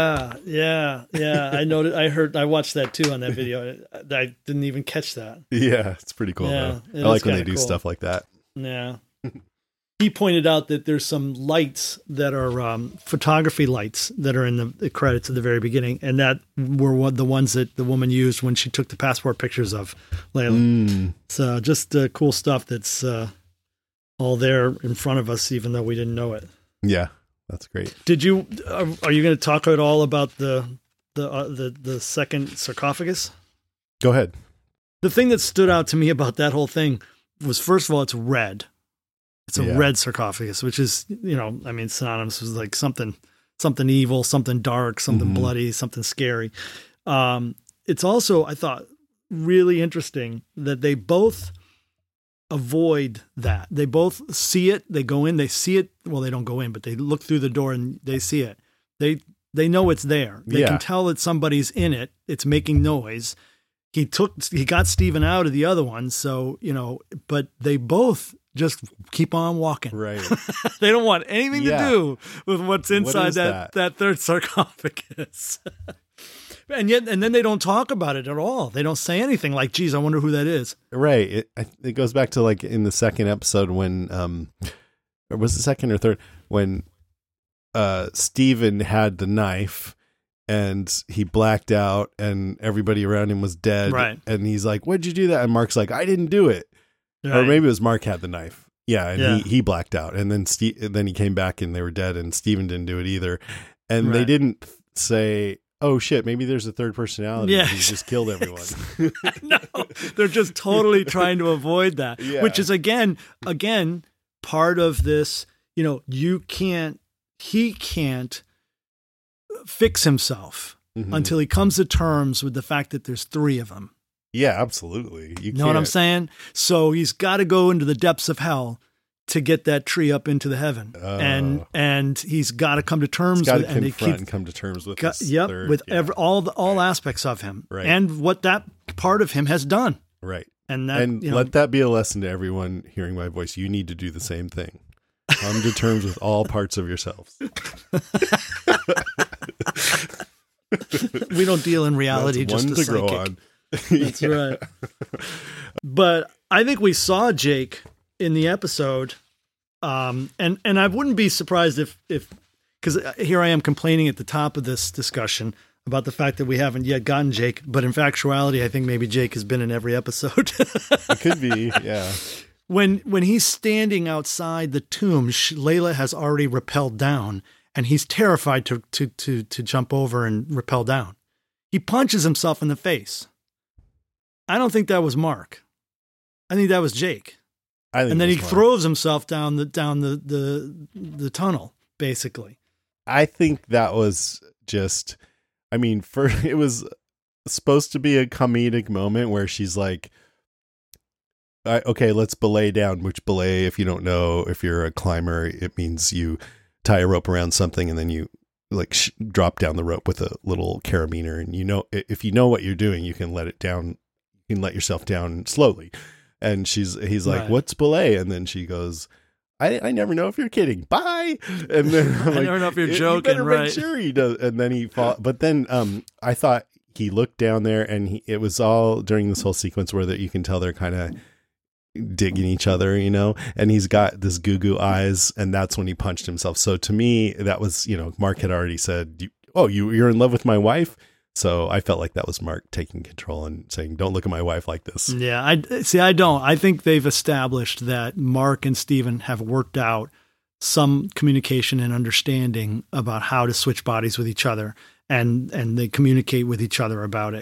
I watched that too on that video. I didn't even catch that. Yeah, it's pretty cool. Yeah, Though. it I like is when they kinda do cool. stuff like that. Yeah. He pointed out that there's some lights that are photography lights that are in the credits at the very beginning, and that were the ones that the woman used when she took the passport pictures of Layla. So just cool stuff that's all there in front of us, even though we didn't know it. Yeah, that's great. Did you? Are you going to talk at all about the second sarcophagus? Go ahead. The thing that stood out to me about that whole thing was, first of all, it's red. It's a red sarcophagus, which is, synonymous with like something evil, something dark, something bloody, something scary. It's also, I thought, really interesting that they both avoid that. They both see it. They go in, they see it. Well, they don't go in, but they look through the door and they see it. They know it's there. They can tell that somebody's in it. It's making noise. He got Steven out of the other one. So, but they both just keep on walking. Right. They don't want anything to do with what's inside What is that third sarcophagus. And then they don't talk about it at all. They don't say anything like, geez, I wonder who that is. Right. It goes back to like in the second episode when, or was it second or third, when Steven had the knife and he blacked out and everybody around him was dead. Right. And he's like, what'd you do that? And Mark's like, I didn't do it. Right. Or maybe it was Mark had the knife. Yeah. And he blacked out. And then he came back and they were dead and Steven didn't do it either. And they didn't say, oh shit, maybe there's a third personality. Yeah. He just killed everyone. No, they're just totally trying to avoid that, which is again, part of this, he can't fix himself until he comes to terms with the fact that there's 3 of them. Yeah, absolutely. You know what I'm saying? So he's got to go into the depths of hell to get that tree up into the heaven, and he's got to come to terms with, and come to terms with. All aspects of him, right, and what that part of him has done, right, and let that be a lesson to everyone hearing my voice. You need to do the same thing. Come to terms with all parts of yourselves. We don't deal in reality. That's just one a to grow psychic. on. That's right. But I think we saw Jake in the episode, and I wouldn't be surprised if because here I am complaining at the top of this discussion about the fact that we haven't yet gotten Jake, but in factuality, I think maybe Jake has been in every episode. It could be, yeah. When he's standing outside the tomb, Layla has already rappelled down, and he's terrified to jump over and rappel down. He punches himself in the face. I don't think that was Mark. I think that was Jake. And then he throws himself down the tunnel, basically. I think that was just, it was supposed to be a comedic moment where she's like, okay, let's belay down, which belay, if you don't know, if you're a climber, it means you tie a rope around something and then you drop down the rope with a little carabiner. And if you know what you're doing, you can let it down. You can let yourself down slowly. And he's like, right. What's belay? And then she goes, I never know if you're kidding. Bye. And then I'm I never know if you're joking. You better right? Make sure he does. And then he fought. But then I thought he looked down there, and it was all during this whole sequence where you can tell they're kind of digging each other, and he's got this goo eyes, and that's when he punched himself. So to me, that was, Mark had already said, you're in love with my wife. So I felt like that was Mark taking control and saying, don't look at my wife like this. Yeah, I don't. I think they've established that Mark and Steven have worked out some communication and understanding about how to switch bodies with each other, and they communicate with each other about it.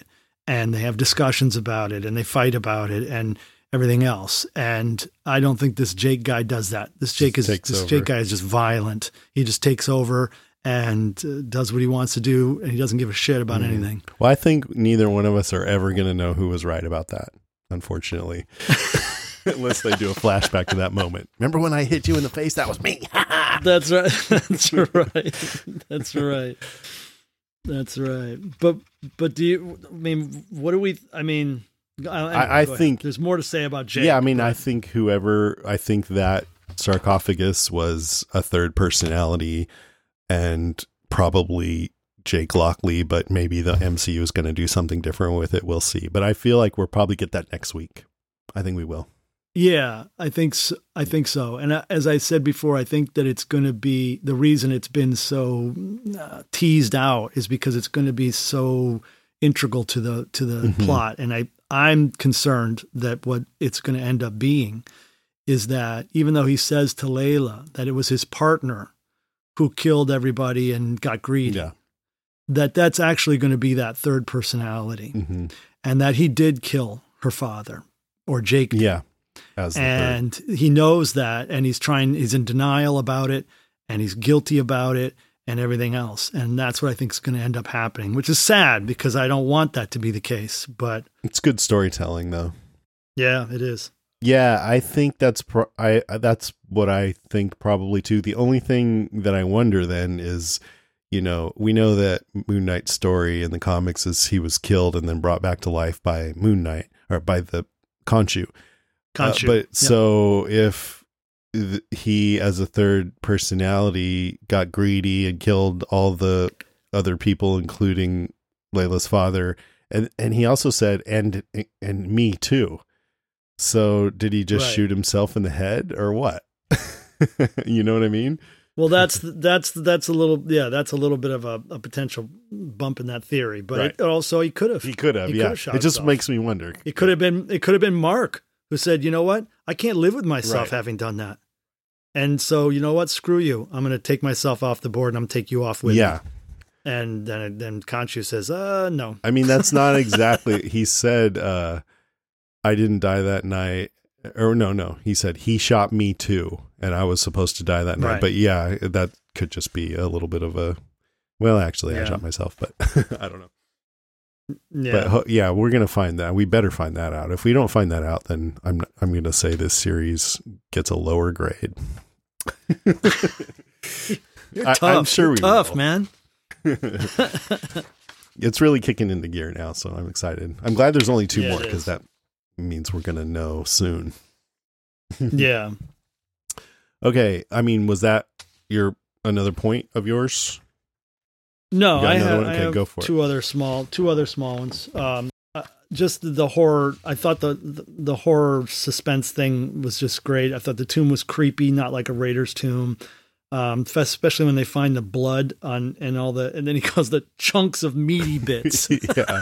and they have discussions about it and they fight about it and everything else. And I don't think this Jake guy does that. This Jake guy is just violent. He just takes over and does what he wants to do, and he doesn't give a shit about anything. Well, I think neither one of us are ever going to know who was right about that, unfortunately. Unless they do a flashback to that moment. Remember when I hit you in the face? That was me. That's right. That's right. That's right. That's right. But do you, I mean, what do we, I mean, I think there's more to say about Jake. Yeah, I mean, I think that sarcophagus was a third personality and probably Jake Lockley, but maybe the MCU is going to do something different with it. We'll see. But I feel like we'll probably get that next week. I think we will. Yeah, I think so. And as I said before, I think that it's going to be, the reason it's been so teased out is because it's going to be so integral to the plot. And I'm concerned that what it's going to end up being is that even though he says to Layla that it was his partner who killed everybody and got greedy, that's actually going to be that third personality, and that he did kill her father, or Jake did. Yeah. And he knows that, and he's in denial about it, and he's guilty about it and everything else. And that's what I think is going to end up happening, which is sad because I don't want that to be the case, but it's good storytelling though. Yeah, it is. Yeah, I think that's what I think probably too. The only thing that I wonder then is, we know that Moon Knight's story in the comics is he was killed and then brought back to life by Moon Knight, or by the Khonshu. So if he, as a third personality, got greedy and killed all the other people, including Layla's father, and he also said, and me too. So did he just shoot himself in the head or what? You know what I mean? Well, that's a little bit of a potential bump in that theory, but it also he could have. Yeah. It just makes me wonder. It could have been Mark who said, you know what? I can't live with myself having done that. And so, you know what? Screw you. I'm going to take myself off the board and I'm going to take you off with me. And then Khonshu says, no. I mean, that's not exactly, he said, I didn't die that night. Or no. He said, he shot me too. And I was supposed to die that night. But yeah, that could just be a little bit of a, well, actually I shot myself, but I don't know. Yeah. But we're going to find that. We better find that out. If we don't find that out, then I'm going to say this series gets a lower grade. You're tough. I'm sure You're tough, man. It's really kicking into gear now, so I'm excited. I'm glad there's only 2 more, because that means we're going to know soon. Yeah. Okay. I mean, was that another point of yours? No, I have go for two other small ones. Just the horror. I thought the horror suspense thing was just great. I thought the tomb was creepy, not like a Raiders tomb. Especially when they find the blood on and then he calls the chunks of meaty bits. Yeah.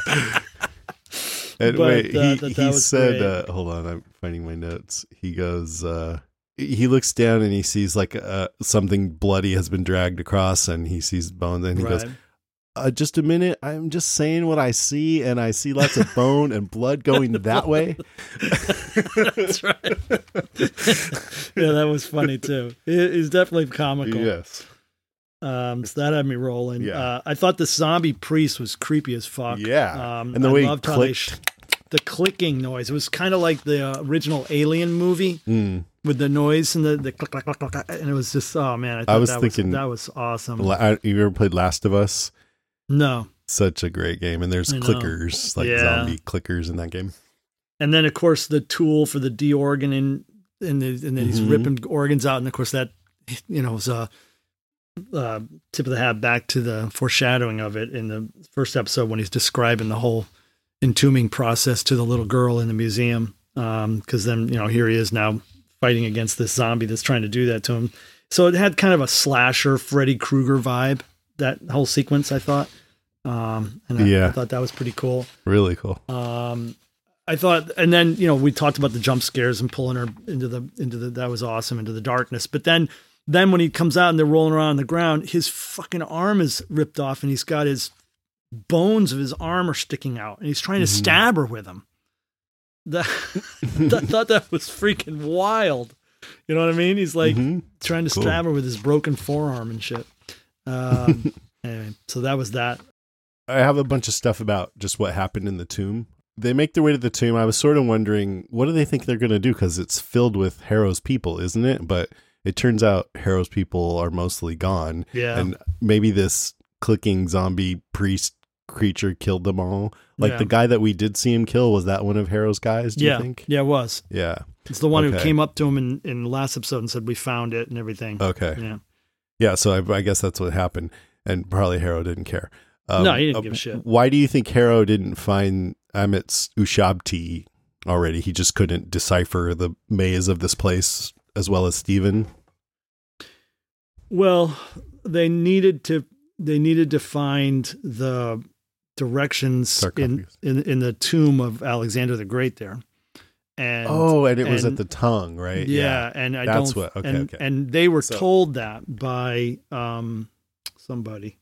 And he said, hold on, I'm finding my notes. He goes, he looks down and he sees like something bloody has been dragged across, and he sees bones, and he goes, just a minute, I'm just saying what I see, and I see lots of bone and blood going that way. That's right. Yeah, that was funny too. He's definitely comical. Yes. So that had me rolling. Yeah. I thought the zombie priest was creepy as fuck. Yeah. And the way loved how the clicking noise. It was kind of like the original Alien movie with the noise and the click, click, click, click, and it was just, oh man, I was thinking that was awesome. You ever played Last of Us? No. Such a great game. And there's clickers, like zombie clickers in that game. And then, of course, the tool for the de-organing, and then he's ripping organs out. And, of course, that, was a tip of the hat back to the foreshadowing of it in the first episode when he's describing the whole entombing process to the little girl in the museum. Because then, here he is now fighting against this zombie that's trying to do that to him. So it had kind of a slasher Freddy Krueger vibe, that whole sequence, I thought. I thought that was pretty cool. Really cool. I thought, and then, we talked about the jump scares and pulling her into the, that was awesome, into the darkness. But then when he comes out and they're rolling around on the ground, his fucking arm is ripped off and he's got his bones of his arm are sticking out, and he's trying to stab her with them. I thought that was freaking wild. You know what I mean? He's like trying to stab her with his broken forearm and shit. Anyway, so that was that. I have a bunch of stuff about just what happened in the tomb. They make their way to the tomb. I was sort of wondering, what do they think they're going to do? Because it's filled with Harrow's people, isn't it? But it turns out Harrow's people are mostly gone. Yeah. And maybe this clicking zombie priest creature killed them all. Like the guy that we did see him kill, was that one of Harrow's guys, do you think? Yeah, it was. Yeah. It's the one who came up to him in the last episode and said, we found it and everything. Okay. Yeah. Yeah, so I guess that's what happened. And probably Harrow didn't care. No, he didn't give a shit. Why do you think Harrow didn't find Amit's Ushabti already? He just couldn't decipher the maze of this place as well as Steven? Well, they needed to find the directions in the tomb of Alexander the Great there. And it was at the tongue, right? Yeah, and and they were told that by somebody.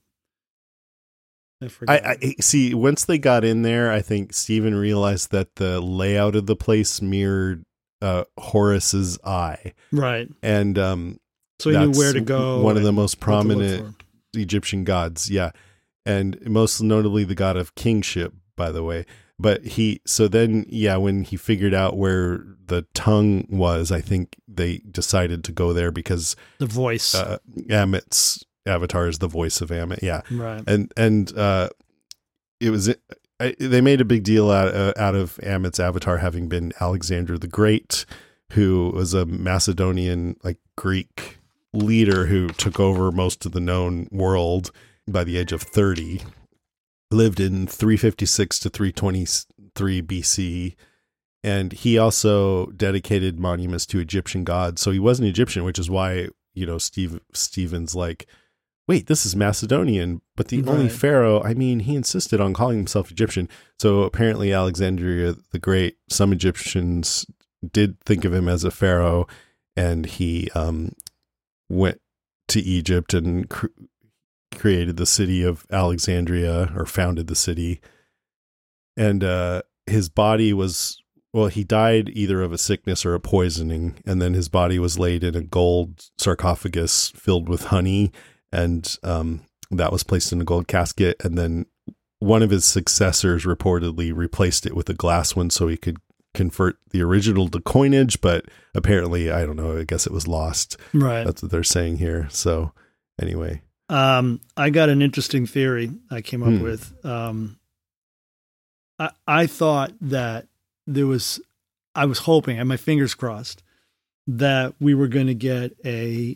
I forgot. I see. Once they got in there, I think Steven realized that the layout of the place mirrored Horus's eye, right? And so he knew where to go. One of the most prominent Egyptian gods, yeah, and most notably the god of kingship, by the way. But when he figured out where the tongue was, I think they decided to go there because the voice, Amit's avatar is the voice of Amit. Yeah. Right. And it was, they made a big deal out of Amit's avatar having been Alexander the Great, who was a Macedonian, like Greek leader who took over most of the known world by the age of 30. Lived in 356 to 323 BC, and he also dedicated monuments to Egyptian gods. So he was an Egyptian, which is why, Stephen's like, wait, this is Macedonian, but the only pharaoh, he insisted on calling himself Egyptian. So apparently Alexander the Great, some Egyptians did think of him as a pharaoh, and he went to Egypt and created the city of Alexandria, or founded the city. And his body was, he died either of a sickness or a poisoning, and then his body was laid in a gold sarcophagus filled with honey, and that was placed in a gold casket, and then one of his successors reportedly replaced it with a glass one so he could convert the original to coinage, but apparently, I don't know, I guess it was lost. Right. That's what they're saying here. So anyway. I got an interesting theory I came up with. I thought that I was hoping, I had my fingers crossed, that we were going to get a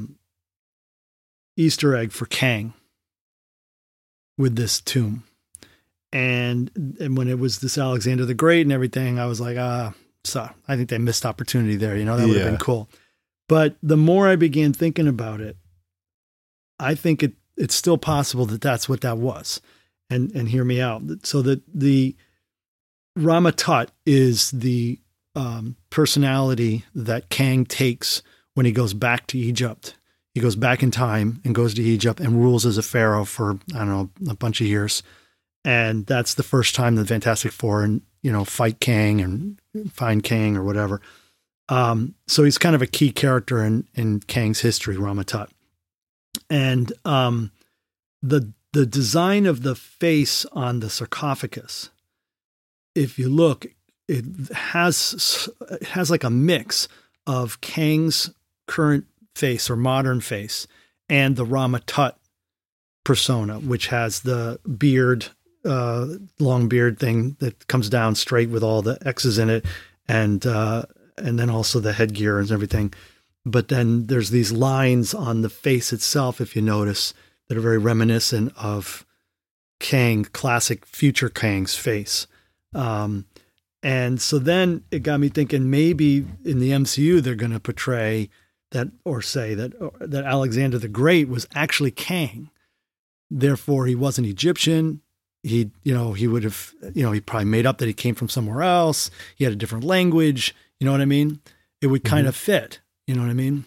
Easter egg for Kang with this tomb. And when it was this Alexander the Great and everything, I was like, so I think they missed opportunity there. That would have been cool. But the more I began thinking about it, I think it's still possible that that's what that was. And hear me out. So that the Rama Tut is the personality that Kang takes when he goes back to Egypt. He goes back in time and goes to Egypt and rules as a pharaoh for, I don't know, a bunch of years. And that's the first time the Fantastic Four and, fight Kang and find Kang or whatever. So he's kind of a key character in Kang's history, Rama Tut. And the design of the face on the sarcophagus, if you look, it has like a mix of Kang's current face or modern face and the Rama Tut persona, which has the beard, long beard thing that comes down straight with all the X's in it, and then also the headgear and everything. But then there's these lines on the face itself, if you notice, that are very reminiscent of Kang, classic future Kang's face. And so then it got me thinking maybe in the MCU they're going to portray that, or say that Alexander the Great was actually Kang. Therefore, he wasn't Egyptian. He would have, he probably made up that he came from somewhere else. He had a different language. You know what I mean? It would kind of fit. You know what I mean?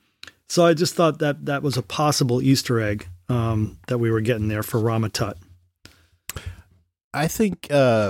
So I just thought that was a possible Easter egg that we were getting there for Rama Tut. I think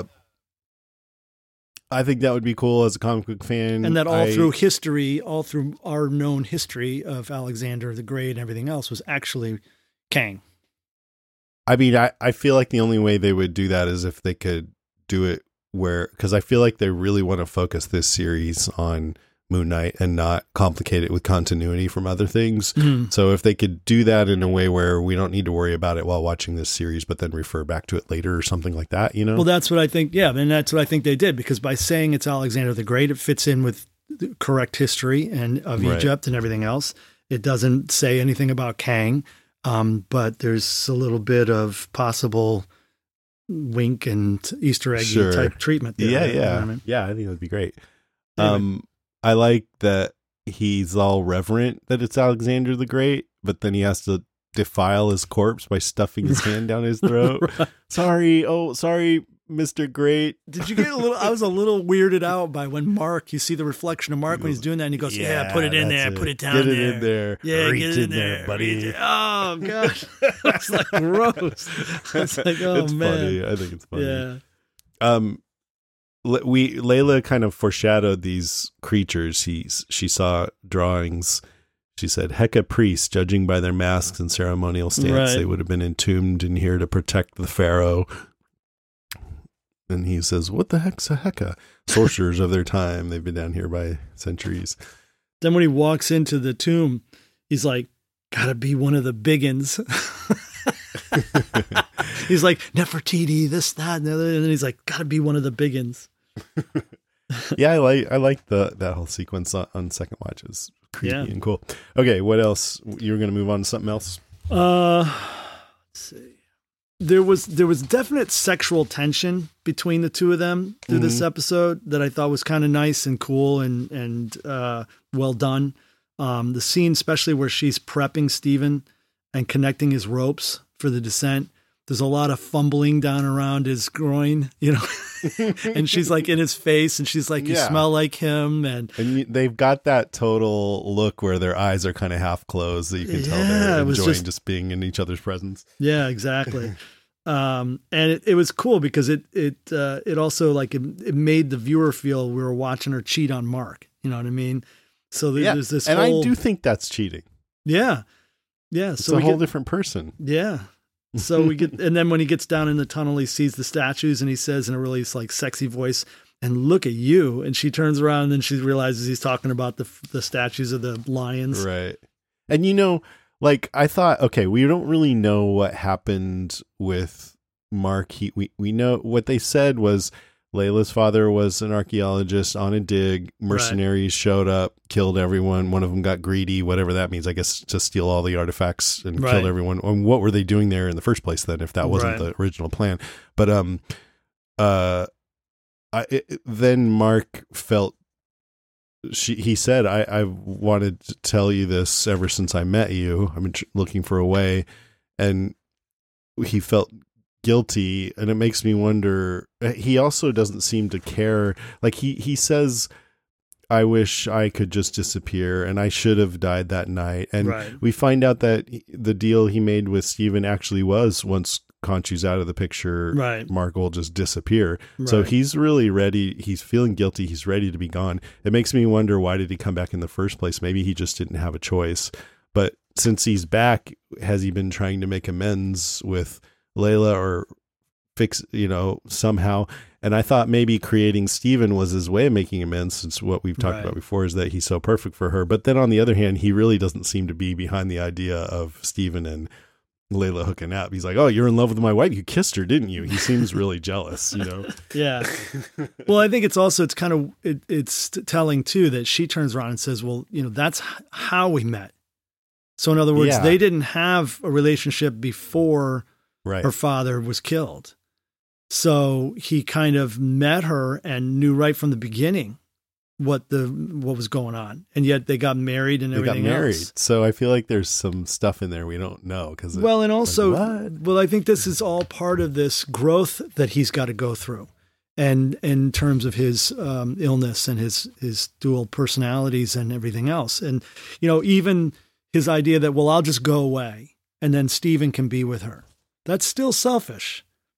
that would be cool as a comic book fan. And that all through history, all through our known history of Alexander the Great and everything else was actually Kang. I mean, I feel like the only way they would do that is if they could do it because I feel like they really want to focus this series on Moon Knight and not complicate it with continuity from other things. So if they could do that in a way where we don't need to worry about it while watching this series, but then refer back to it later or something like that, you know? Well, that's what I think. Yeah. And that's what I think they did, because by saying it's Alexander the Great, it fits in with the correct history of Egypt and everything else. It doesn't say anything about Kang. But there's a little bit of possible wink and Easter egg type treatment there. Yeah, right? yeah. You know what I mean? Yeah, I think that'd be great. Anyway. I like that he's all reverent that it's Alexander the Great, but then he has to defile his corpse by stuffing his hand down his throat. Right. Sorry, Mr. Great. Did you get I was a little weirded out by when you see the reflection of Mark when he's doing that and he goes, put it in there, put it down there. Get it in there. Yeah, Reach get it in there, buddy. Oh, gosh. It's like gross. It's like, oh, it's man. funny. I think it's funny. Yeah. Layla kind of foreshadowed these creatures. She saw drawings. She said, Heka priests, judging by their masks and ceremonial stance, they would have been entombed in here to protect the pharaoh. And he says, what the heck's a Heka? Sorcerers of their time. They've been down here by centuries. Then when he walks into the tomb, he's like, gotta be one of the biggins. He's like, Nefertiti, this, that, and the other. And then he's like, gotta be one of the biggins. Yeah, I like that whole sequence on second watch. Is creepy and cool. Okay, what else? You were going to move on to something else? Let's see. There was definite sexual tension between the two of them through this episode that I thought was kind of nice and cool and well done. The scene, especially where she's prepping Steven and connecting his ropes for the descent. There's a lot of fumbling down around his groin, and she's like in his face and she's like, you smell like him. And they've got that total look where their eyes are kind of half closed. So you can tell they're enjoying just being in each other's presence. Yeah, exactly. And it was cool because it also like it made the viewer feel we were watching her cheat on Mark. You know what I mean? So there's this and I do think that's cheating. Yeah. Yeah. It's a whole different person. Yeah. So and then when he gets down in the tunnel, he sees the statues and he says in a really like sexy voice, and look at you. And she turns around and then she realizes he's talking about the statues of the lions. Right. And like I thought, okay, we don't really know what happened with Mark. We know what they said was Layla's father was an archaeologist on a dig. Mercenaries showed up, killed everyone. One of them got greedy, whatever that means, I guess, to steal all the artifacts and killed everyone. And what were they doing there in the first place then, if that wasn't the original plan? But then Mark felt, he said, I've wanted to tell you this ever since I met you. I've been looking for a way. And he felt guilty, and it makes me wonder, he also doesn't seem to care. Like he says, I wish I could just disappear and I should have died that night. And we find out that the deal he made with Steven actually was, once Khonshu's out of the picture, Mark will just disappear. So he's really ready. He's feeling guilty. He's ready to be gone. It makes me wonder, why did he come back in the first place? Maybe he just didn't have a choice. But since he's back, has he been trying to make amends with Layla or fix, somehow? And I thought maybe creating Steven was his way of making amends, since what we've talked about before is that he's so perfect for her. But then on the other hand, he really doesn't seem to be behind the idea of Steven and Layla hooking up. He's like, oh, you're in love with my wife. You kissed her, didn't you? He seems really jealous, Yeah. Well, I think it's kind of, it's telling too, that she turns around and says, well, that's how we met. So in other words, they didn't have a relationship before her father was killed. So he kind of met her and knew right from the beginning what was going on. And yet they got married and everything else. So I feel like there's some stuff in there we don't know. And also, I think this is all part of this growth that he's got to go through. And in terms of his illness and his dual personalities and everything else. And, even his idea that, well, I'll just go away and then Steven can be with her. That's still selfish.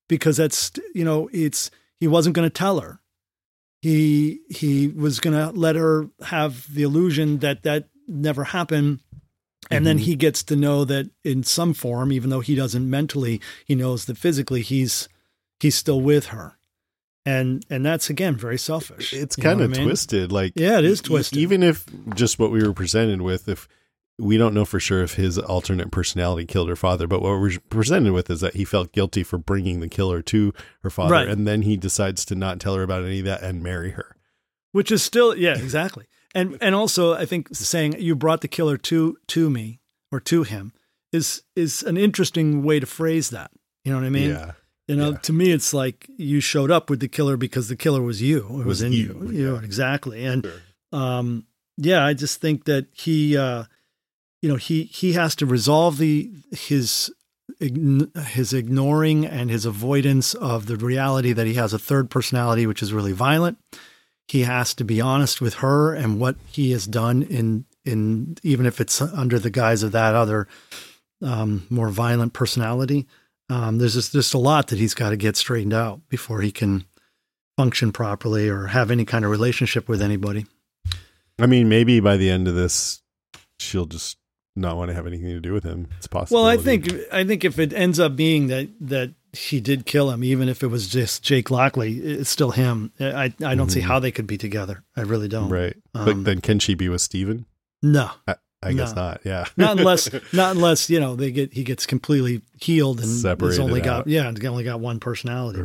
because that's, he wasn't going to tell her. He was going to let her have the illusion that never happened. And then he gets to know that in some form, even though he doesn't mentally, he knows that physically he's still with her. And that's, again, very selfish. It's kind of twisted. Like, yeah, it is twisted. Even if just what we were presented with, if we don't know for sure if his alternate personality killed her father, but what we're presented with is that he felt guilty for bringing the killer to her father. Right. And then he decides to not tell her about any of that and marry her. Which is still, yeah, exactly. And also, I think saying you brought the killer to me or to him is an interesting way to phrase that. You know what I mean? Yeah. To me, it's like you showed up with the killer because the killer was you. It was in you. Yeah. Exactly. And Sure. I just think that he has to resolve his ignoring and his avoidance of the reality that he has a third personality, which is really violent. He has to be honest with her and what he has done in even if it's under the guise of that other more violent personality. There's just a lot that he's got to get straightened out before he can function properly or have any kind of relationship with anybody. I mean, maybe by the end of this, she'll just not want to have anything to do with him. It's possible. Well, I think if it ends up being that he did kill him, even if it was just Jake Lockley, it's still him. I don't see how they could be together. I really don't. Right. But then can she be with Steven? No. I guess not. Yeah. not unless he gets completely healed and separated only out. only got one personality.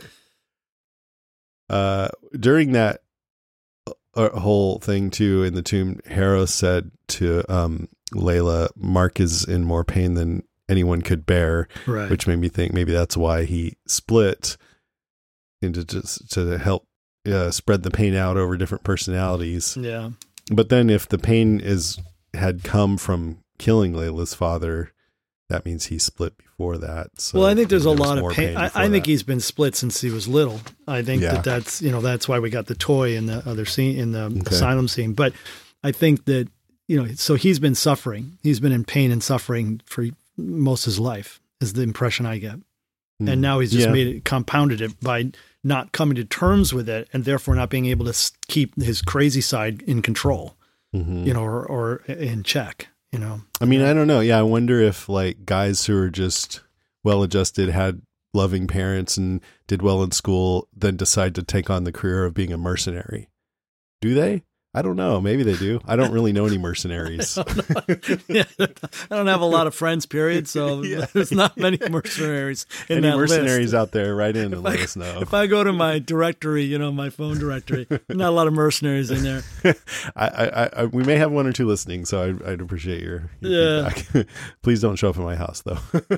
Right. During that whole thing too in the tomb, Harrow said to Layla, Mark is in more pain than anyone could bear, right. Which made me think maybe that's why he split into just to help spread the pain out over different personalities. Yeah. But then if the pain had come from killing Layla's father, that means he split before that. So well, I think there's a lot of pain. I think that. he's been split since he was little. I think that's why we got the toy in the other scene, in the asylum scene. But I think that, so he's been suffering. He's been in pain and suffering for most of his life, is the impression I get. And now he's just compounded it by not coming to terms with it and therefore not being able to keep his crazy side in control, or in check. I mean, I don't know. Yeah, I wonder if like guys who are just well-adjusted, had loving parents and did well in school, then decide to take on the career of being a mercenary. Do they? I don't know. Maybe they do. I don't really know any mercenaries. I don't have a lot of friends, period. So there's not many mercenaries in any that mercenaries list. out there, write in and let us know. If I go to my directory, my phone directory, not a lot of mercenaries in there. I we may have one or two listening, so I'd appreciate your feedback. Please don't show up at my house, though.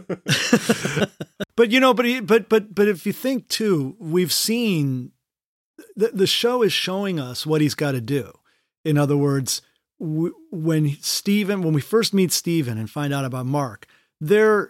But if you think too, we've seen the show is showing us what he's got to do. In other words, when we first meet Steven and find out about Mark, Steven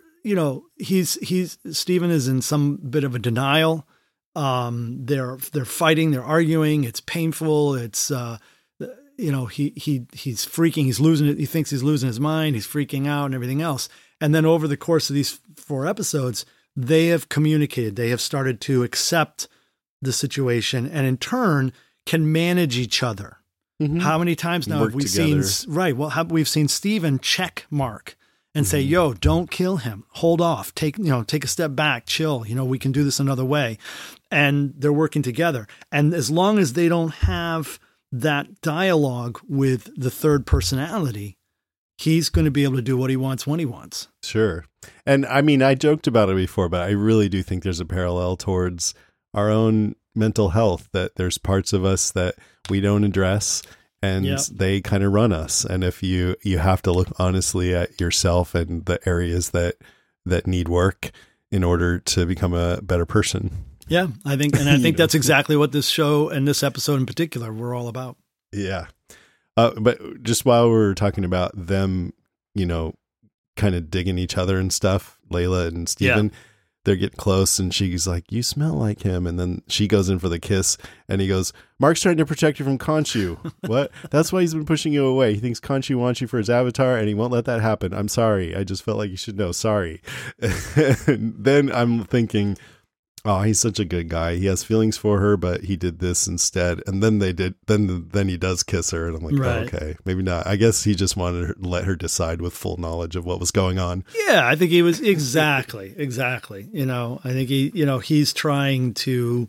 is in some bit of a denial. They're fighting, they're arguing. It's painful. It's, he's freaking, he's losing it. He thinks he's losing his mind. He's freaking out and everything else. And then over the course of these 4 episodes, they have communicated. They have started to accept the situation and in turn can manage each other. Mm-hmm. How many times now have we seen, we've seen Steven check Mark and say, yo, don't kill him. Hold off. Take a step back, chill. We can do this another way. And they're working together. And as long as they don't have that dialogue with the third personality, he's going to be able to do what he wants when he wants. Sure. And I mean, I joked about it before, but I really do think there's a parallel towards our own mental health, that there's parts of us that we don't address and they kind of run us. And if you have to look honestly at yourself and the areas that need work in order to become a better person. Yeah, I think that's exactly what this show and this episode in particular were all about. Yeah. But just while we're talking about them, kind of digging each other and stuff, Layla and Steven, they're getting close and she's like, you smell like him. And then she goes in for the kiss and he goes, Mark's trying to protect you from Khonshu. What? That's why he's been pushing you away. He thinks Khonshu wants you for his avatar and he won't let that happen. I'm sorry. I just felt like you should know. Sorry. Then I'm thinking, oh, he's such a good guy. He has feelings for her, but he did this instead. And then then he does kiss her. And I'm like, Right. oh, okay, maybe not. I guess he just wanted to let her decide with full knowledge of what was going on. Yeah, I think he was exactly. I think he's trying to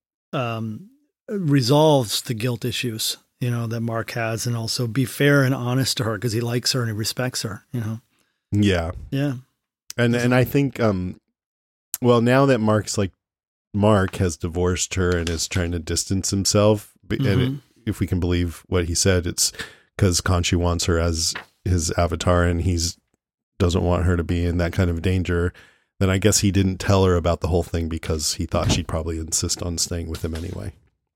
resolve the guilt issues, that Mark has, and also be fair and honest to her because he likes her and he respects her, Yeah. Yeah. And I think, well, now that Mark has divorced her and is trying to distance himself, and if we can believe what he said, it's because Khonshu wants her as his avatar and doesn't want her to be in that kind of danger, then I guess he didn't tell her about the whole thing because he thought she'd probably insist on staying with him anyway.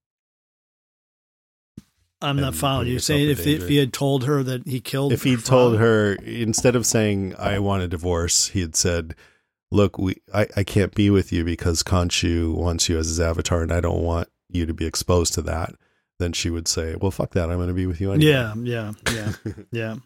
I'm not following you. yourself Saying in if danger. he had told her that he killed, If he told her, instead of saying, I want a divorce, he had said, look, I can't be with you because Khonshu wants you as his avatar and I don't want you to be exposed to that, then she would say, well, fuck that. I'm going to be with you anyway. Yeah.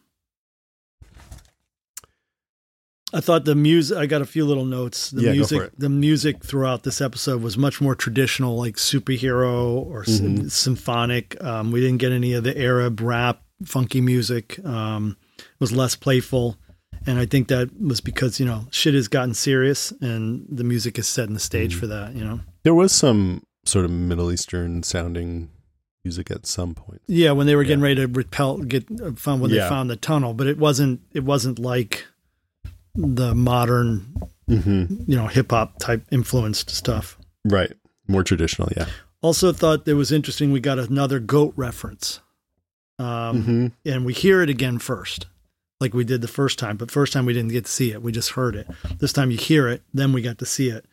I thought the music, I got a few little notes. Go for it. The music throughout this episode was much more traditional, like superhero or symphonic. We didn't get any of the Arab rap, funky music. It was less playful. And I think that was because, shit has gotten serious and the music is setting the stage for that, There was some sort of Middle Eastern sounding music at some point. Yeah, when they were getting ready to they found the tunnel, but it wasn't like the modern, hip hop type influenced stuff. Right. More traditional. Yeah. Also thought it was interesting. We got another goat reference. And we hear it again first, like we did the first time, but first time we didn't get to see it. We just heard it. This time you hear it, then we got to see it.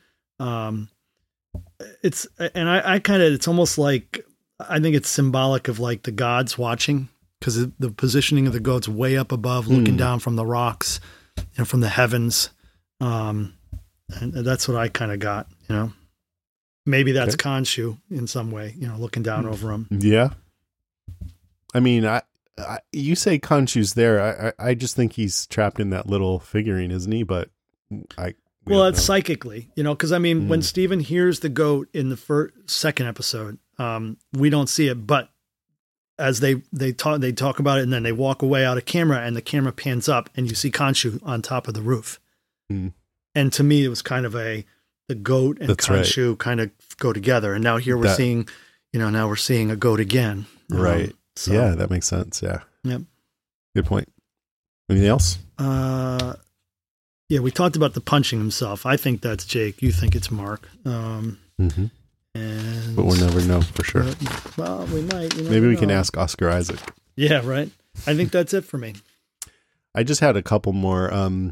It's almost like, I think it's symbolic of like the gods watching, because the positioning of the goat's way up above, looking down from the rocks, from the heavens. And that's what I kind of got, maybe that's Khonshu in some way, looking down over him. Yeah. I mean, you say Khonshu's there. I just think he's trapped in that little figurine, isn't he? But it's psychically, because I mean, when Steven hears the goat in the second episode, we don't see it, but as they talk about it, and then they walk away out of camera, and the camera pans up, and you see Khonshu on top of the roof. And to me, it was kind of the goat and Khonshu kind of go together. And now here we're seeing a goat again. Right. So, yeah, that makes sense. Yeah. Yep. Good point. Anything else? Yeah, we talked about the punching himself. I think that's Jake. You think it's Mark. And but we'll never know for sure. Well, we might. Maybe we can ask Oscar Isaac. Yeah, right. I think that's it for me. I just had a couple more.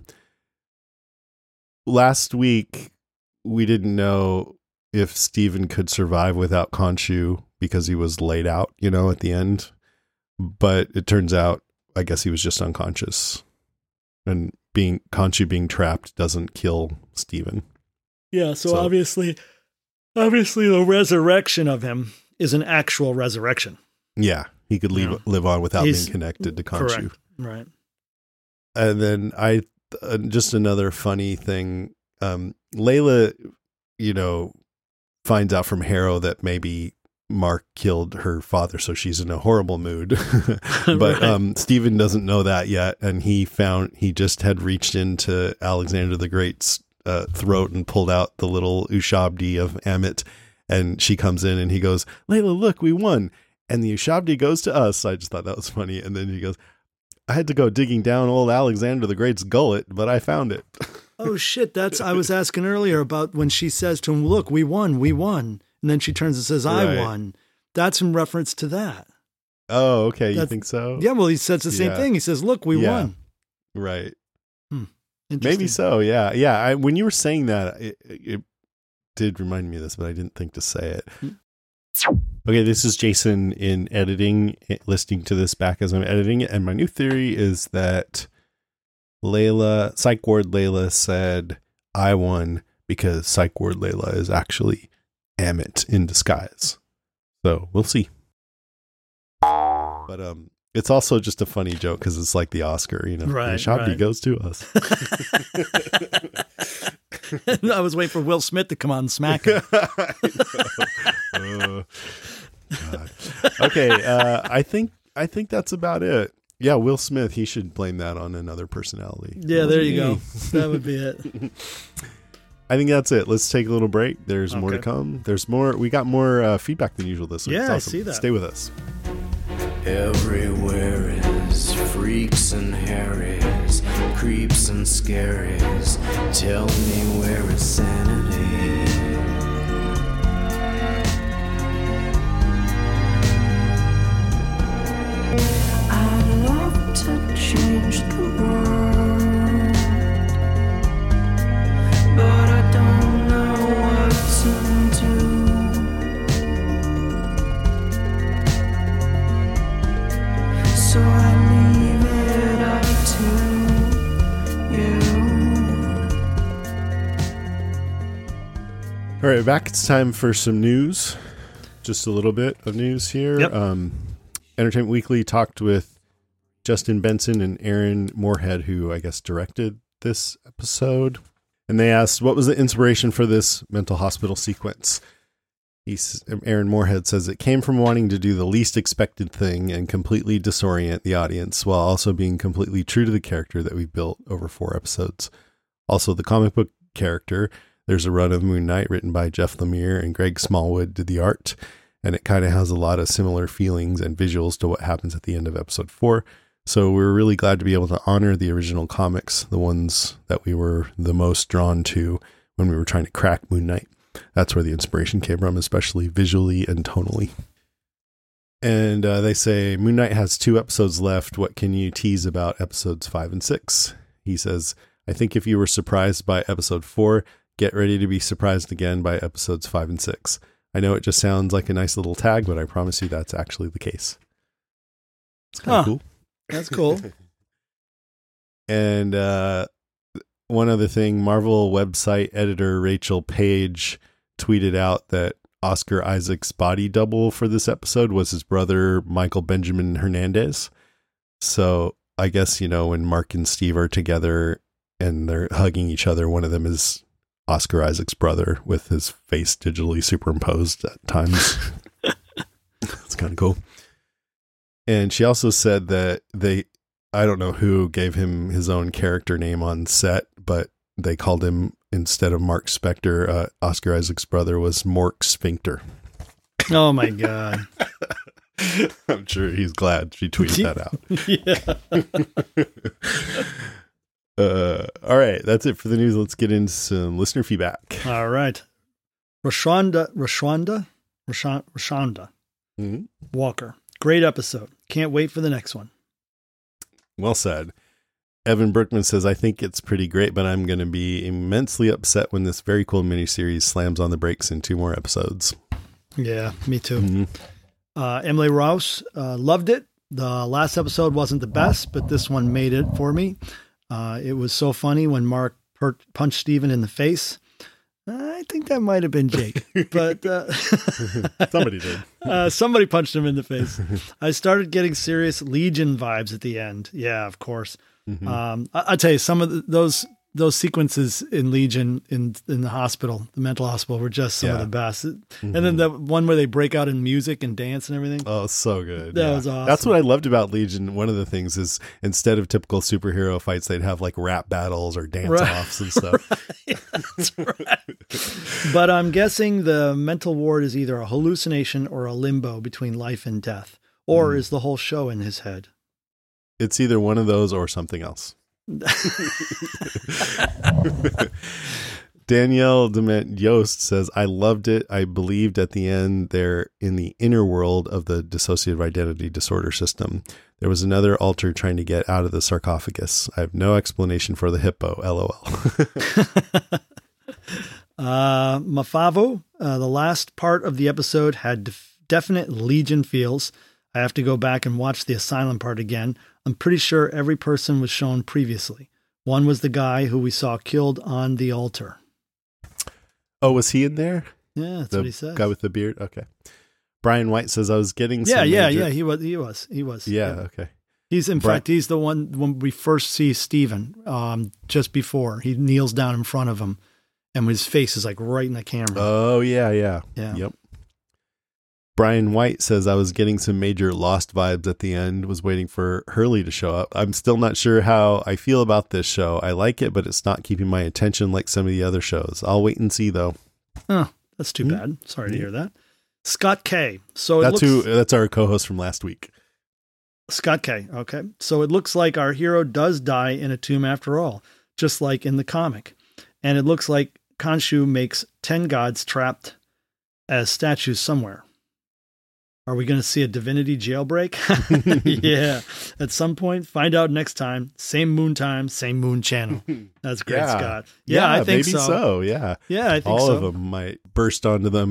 Last week, we didn't know if Steven could survive without Khonshu because he was laid out, at the end. But it turns out, I guess he was just unconscious. And Khonshu being trapped doesn't kill Steven. Yeah, so obviously the resurrection of him is an actual resurrection. Yeah, he could live on without being connected to Khonshu. Correct. Right. And then just another funny thing, Layla, finds out from Harrow that maybe Mark killed her father, so she's in a horrible mood. But right. Steven doesn't know that yet, and he just had reached into Alexander the Great's throat and pulled out the little Ushabti of Ammit, and she comes in and he goes, Layla, look, we won. And the Ushabti goes to us. I just thought that was funny. And then he goes, I had to go digging down old Alexander the Great's gullet, but I found it. Oh shit. I was asking earlier about when she says to him, look, we won. And then she turns and says, I won. That's in reference to that. Oh, okay. You think so? Yeah. Well, he says the same thing. He says, look, we won. Right. Maybe so. Yeah. Yeah. When you were saying that, it did remind me of this, but I didn't think to say it. Okay. This is Jason in editing, listening to this back as I'm editing it. And my new theory is that Psych Ward Layla said, I won, because Psych Ward Layla is actually Ammit in disguise. So we'll see. But it's also just a funny joke because it's like the Oscar, Right. The Ushabti goes to us. I was waiting for Will Smith to come on and smack him. God. Okay, I think that's about it. Yeah, Will Smith, he should blame that on another personality. Yeah, there you go. That would be it. I think that's it. Let's take a little break. There's more to come. There's more. We got more feedback than usual this week. Yeah, it's awesome. I see that. Stay with us. Everywhere is freaks and harries, creeps and scaries. Tell me where is sanity? I'd love to change the world, but I don't know what to do. So I leave it up to you. All right, back. It's time for some news. Just a little bit of news here. Yep. Entertainment Weekly talked with Justin Benson and Aaron Moorhead, who I guess directed this episode. And they asked, what was the inspiration for this mental hospital sequence? Aaron Moorhead says it came from wanting to do the least expected thing and completely disorient the audience while also being completely true to the character that we built over 4 episodes. Also, the comic book character, there's a run of Moon Knight written by Jeff Lemire and Greg Smallwood did the art, and it kind of has a lot of similar feelings and visuals to what happens at the end of episode 4. So we were really glad to be able to honor the original comics, the ones that we were the most drawn to when we were trying to crack Moon Knight. That's where the inspiration came from, especially visually and tonally. And they say, Moon Knight has 2 episodes left. What can you tease about episodes 5 and 6? He says, I think if you were surprised by episode 4, get ready to be surprised again by episodes 5 and 6. I know it just sounds like a nice little tag, but I promise you that's actually the case. It's kind of cool. That's cool. And one other thing, Marvel website editor Rachel Page tweeted out that Oscar Isaac's body double for this episode was his brother, Michael Benjamin Hernandez. So I guess, when Mark and Steve are together and they're hugging each other, one of them is Oscar Isaac's brother with his face digitally superimposed at times. That's kind of cool. And she also said that I don't know who gave him his own character name on set, but they called him, instead of Mark Spector, Oscar Isaac's brother was Mork Sphincter. Oh my God. I'm sure he's glad she tweeted that Yeah. All right, that's it for the news. Let's get into some listener feedback. All right. Rashonda Walker. Great episode. Can't wait for the next one. Well said. Evan Brookman says, I think it's pretty great, but I'm going to be immensely upset when this very cool miniseries slams on the brakes in 2 more episodes. Yeah, me too. Emily Rouse loved it. The last episode wasn't the best, but this one made it for me. It was so funny when Mark punched Steven in the face. I think that might have been Jake, but somebody did. Somebody punched him in the face. I started getting serious Legion vibes at the end. Yeah, of course. I tell you, some of those sequences in Legion in the hospital, the mental hospital, were just some of the best. And then the one where they break out in music and dance and everything. Oh, so good. That was awesome. That's what I loved about Legion. One of the things is instead of typical superhero fights, they'd have like rap battles or dance offs and stuff. That's right. But I'm guessing the mental ward is either a hallucination or a limbo between life and death. Or is the whole show in his head? It's either one of those or something else. Danielle Dement Yost says, I loved it. I believed at the end they're in the inner world of the dissociative identity disorder system. There was another alter trying to get out of the sarcophagus. I have no explanation for the hippo. LOL. Mafavo, the last part of the episode had definite Legion feels. I have to go back and watch the asylum part again. I'm pretty sure every person was shown previously. One was the guy who we saw killed on the altar. Oh, was he in there? Yeah, that's what he says. Guy with the beard? Okay. Brian White says, I was getting some Yeah, he was. Yeah, okay. He's, in fact, he's the one when we first see Steven, just before. He kneels down in front of him, and his face is like right in the camera. Oh, yeah. Yep. Brian White says, I was getting some major Lost vibes at the end, was waiting for Hurley to show up. I'm still not sure how I feel about this show. I like it, but it's not keeping my attention like some of the other shows. I'll wait and see, though. Oh, that's too bad. Sorry to hear that. Scott K. That's our co-host from last week. Scott K. Okay. So it looks like our hero does die in a tomb after all, just like in the comic. And it looks like Khonshu makes 10 gods trapped as statues somewhere. Are we going to see a divinity jailbreak? Yeah. At some point, find out next time. Same moon time, same moon channel. That's great, Scott. Yeah, I think maybe so. Yeah. Yeah, I think all so. of them might burst onto the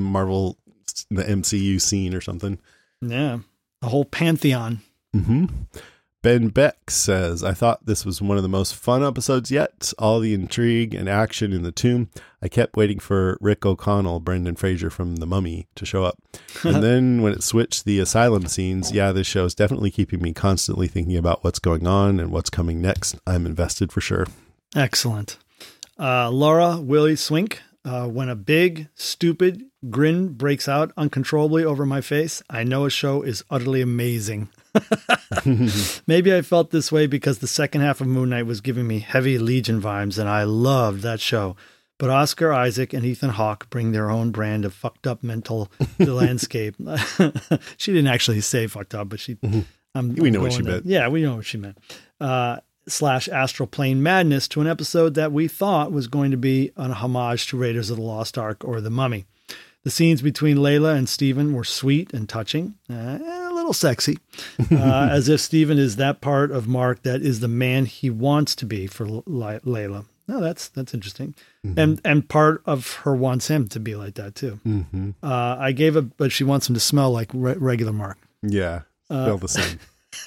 MCU scene or something. Yeah. A whole pantheon. Mm-hmm. Ben Beck says, I thought this was one of the most fun episodes yet. All the intrigue and action in the tomb. I kept waiting for Rick O'Connell, Brendan Fraser from The Mummy, to show up. And then when it switched the asylum scenes, this show is definitely keeping me constantly thinking about what's going on and what's coming next. I'm invested for sure. Excellent. Laura Willie Swink, when a big, stupid grin breaks out uncontrollably over my face, I know a show is utterly amazing. Maybe I felt this way because the second half of Moon Knight was giving me heavy Legion vibes, and I loved that show. But Oscar Isaac and Ethan Hawke bring their own brand of fucked up mental landscape. She didn't actually say fucked up, but she. We know what she meant. Yeah, we know what she meant. / astral plane madness to an episode that we thought was going to be an homage to Raiders of the Lost Ark or The Mummy. The scenes between Layla and Stephen were sweet and touching, a little sexy, as if Stephen is that part of Mark that is the man he wants to be for Layla. No, that's interesting. Mm-hmm. And part of her wants him to be like that too. Mm-hmm. But she wants him to smell like regular Mark. Yeah, smell the same.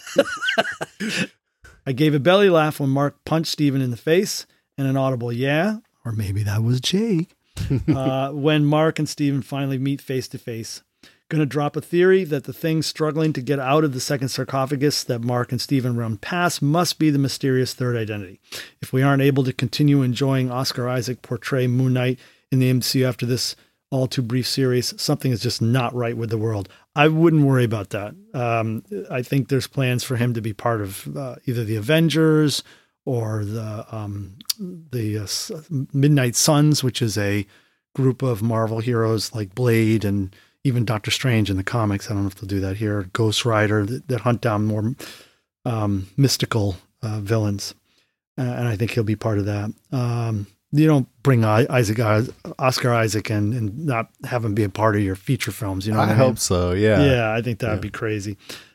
I gave a belly laugh when Mark punched Stephen in the face and an audible yeah, or maybe that was Jake. When Mark and Stephen finally meet face to face. Going to drop a theory that the thing struggling to get out of the second sarcophagus that Mark and Stephen run past must be the mysterious third identity. If we aren't able to continue enjoying Oscar Isaac portray Moon Knight in the MCU after this all too brief series, something is just not right with the world. I wouldn't worry about that. I think there's plans for him to be part of either the Avengers or the Midnight Suns, which is a group of Marvel heroes like Blade and even Doctor Strange in the comics. I don't know if they'll do that here. Ghost Rider that hunt down more mystical villains. And I think he'll be part of that. You don't bring Oscar Isaac and not have him be a part of your feature films. You know what I mean? Hope so. Yeah. Yeah. I think that would be crazy.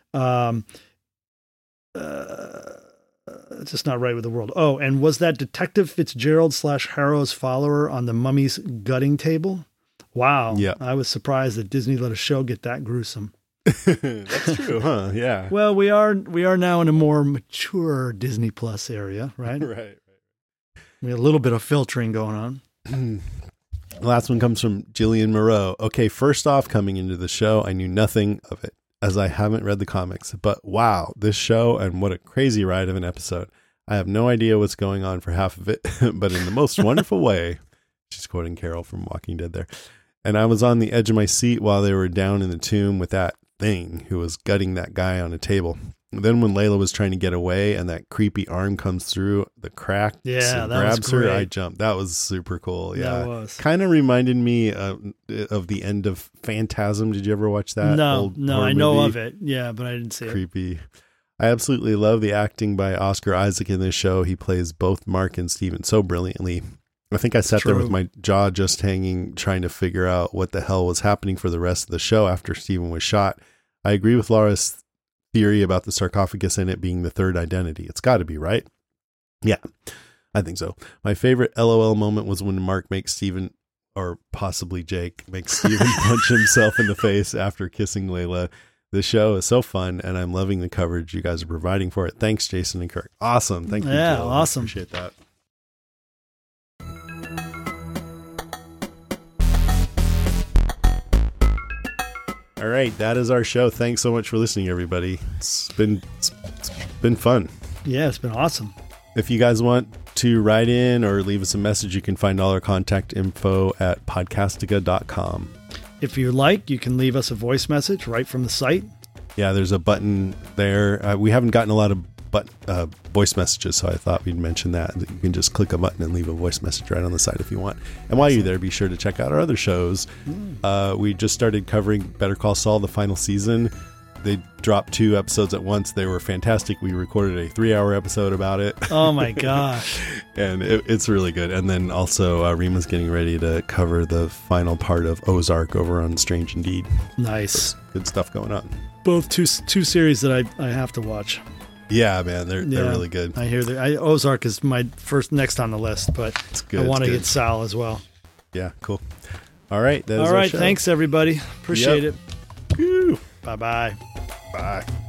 It's just not right with the world. Oh, and was that Detective Fitzgerald / Harrow's follower on the Mummy's gutting table? Wow. Yeah. I was surprised that Disney let a show get that gruesome. That's true, huh? Yeah. Well, we are now in a more mature Disney Plus area, right? Right. We have a little bit of filtering going on. The last one comes from Jillian Moreau. Okay, first off, coming into the show, I knew nothing of it, as I haven't read the comics. But wow, this show, and what a crazy ride of an episode. I have no idea what's going on for half of it, but in the most wonderful way. She's quoting Carol from Walking Dead there. And I was on the edge of my seat while they were down in the tomb with that thing who was gutting that guy on a table. And then when Layla was trying to get away and that creepy arm comes through the crack and grabs her, I jumped. That was super cool. Yeah. Kind of reminded me of the end of Phantasm. Did you ever watch that? No, I know of it. Yeah, but I didn't see it. Creepy. I absolutely love the acting by Oscar Isaac in this show. He plays both Mark and Stephen so brilliantly. I think I sat there with my jaw just hanging, trying to figure out what the hell was happening for the rest of the show after Stephen was shot. I agree with Laura's theory about the sarcophagus and it being the third identity. It's got to be, right? Yeah, I think so. My favorite LOL moment was when Mark makes Stephen, or possibly Jake, makes Stephen punch himself in the face after kissing Layla. The show is so fun, and I'm loving the coverage you guys are providing for it. Thanks, Jason and Kirk. Awesome. Thank you, Yeah, Jill. awesome. I appreciate that. All right, that is our show. Thanks so much for listening, everybody. It's been fun. Yeah, it's been awesome. if you guys want to write in or leave us a message, you can find all our contact info at podcastica.com. If you like, you can leave us a voice message right from the site. Yeah, there's a button there. We haven't gotten a lot of voice messages, so I thought we'd mention that. You can just click a button and leave a voice message right on the site if you want. And while you're there, be sure to check out our other shows. We just started covering Better Call Saul, the final season. They dropped 2 episodes at once. They were fantastic. We recorded a 3-hour episode about it. Oh my gosh. And it's really good. And then also Rima's getting ready to cover the final part of Ozark over on Strange Indeed. Nice. Good stuff going on. Both two series that I have to watch. Yeah, man, they're really good. I hear that. Ozark is my next on the list, but it's good, I want to get Sal as well. Yeah, cool. All right. All right. Thanks, everybody. Appreciate it. Woo. Bye-bye. Bye.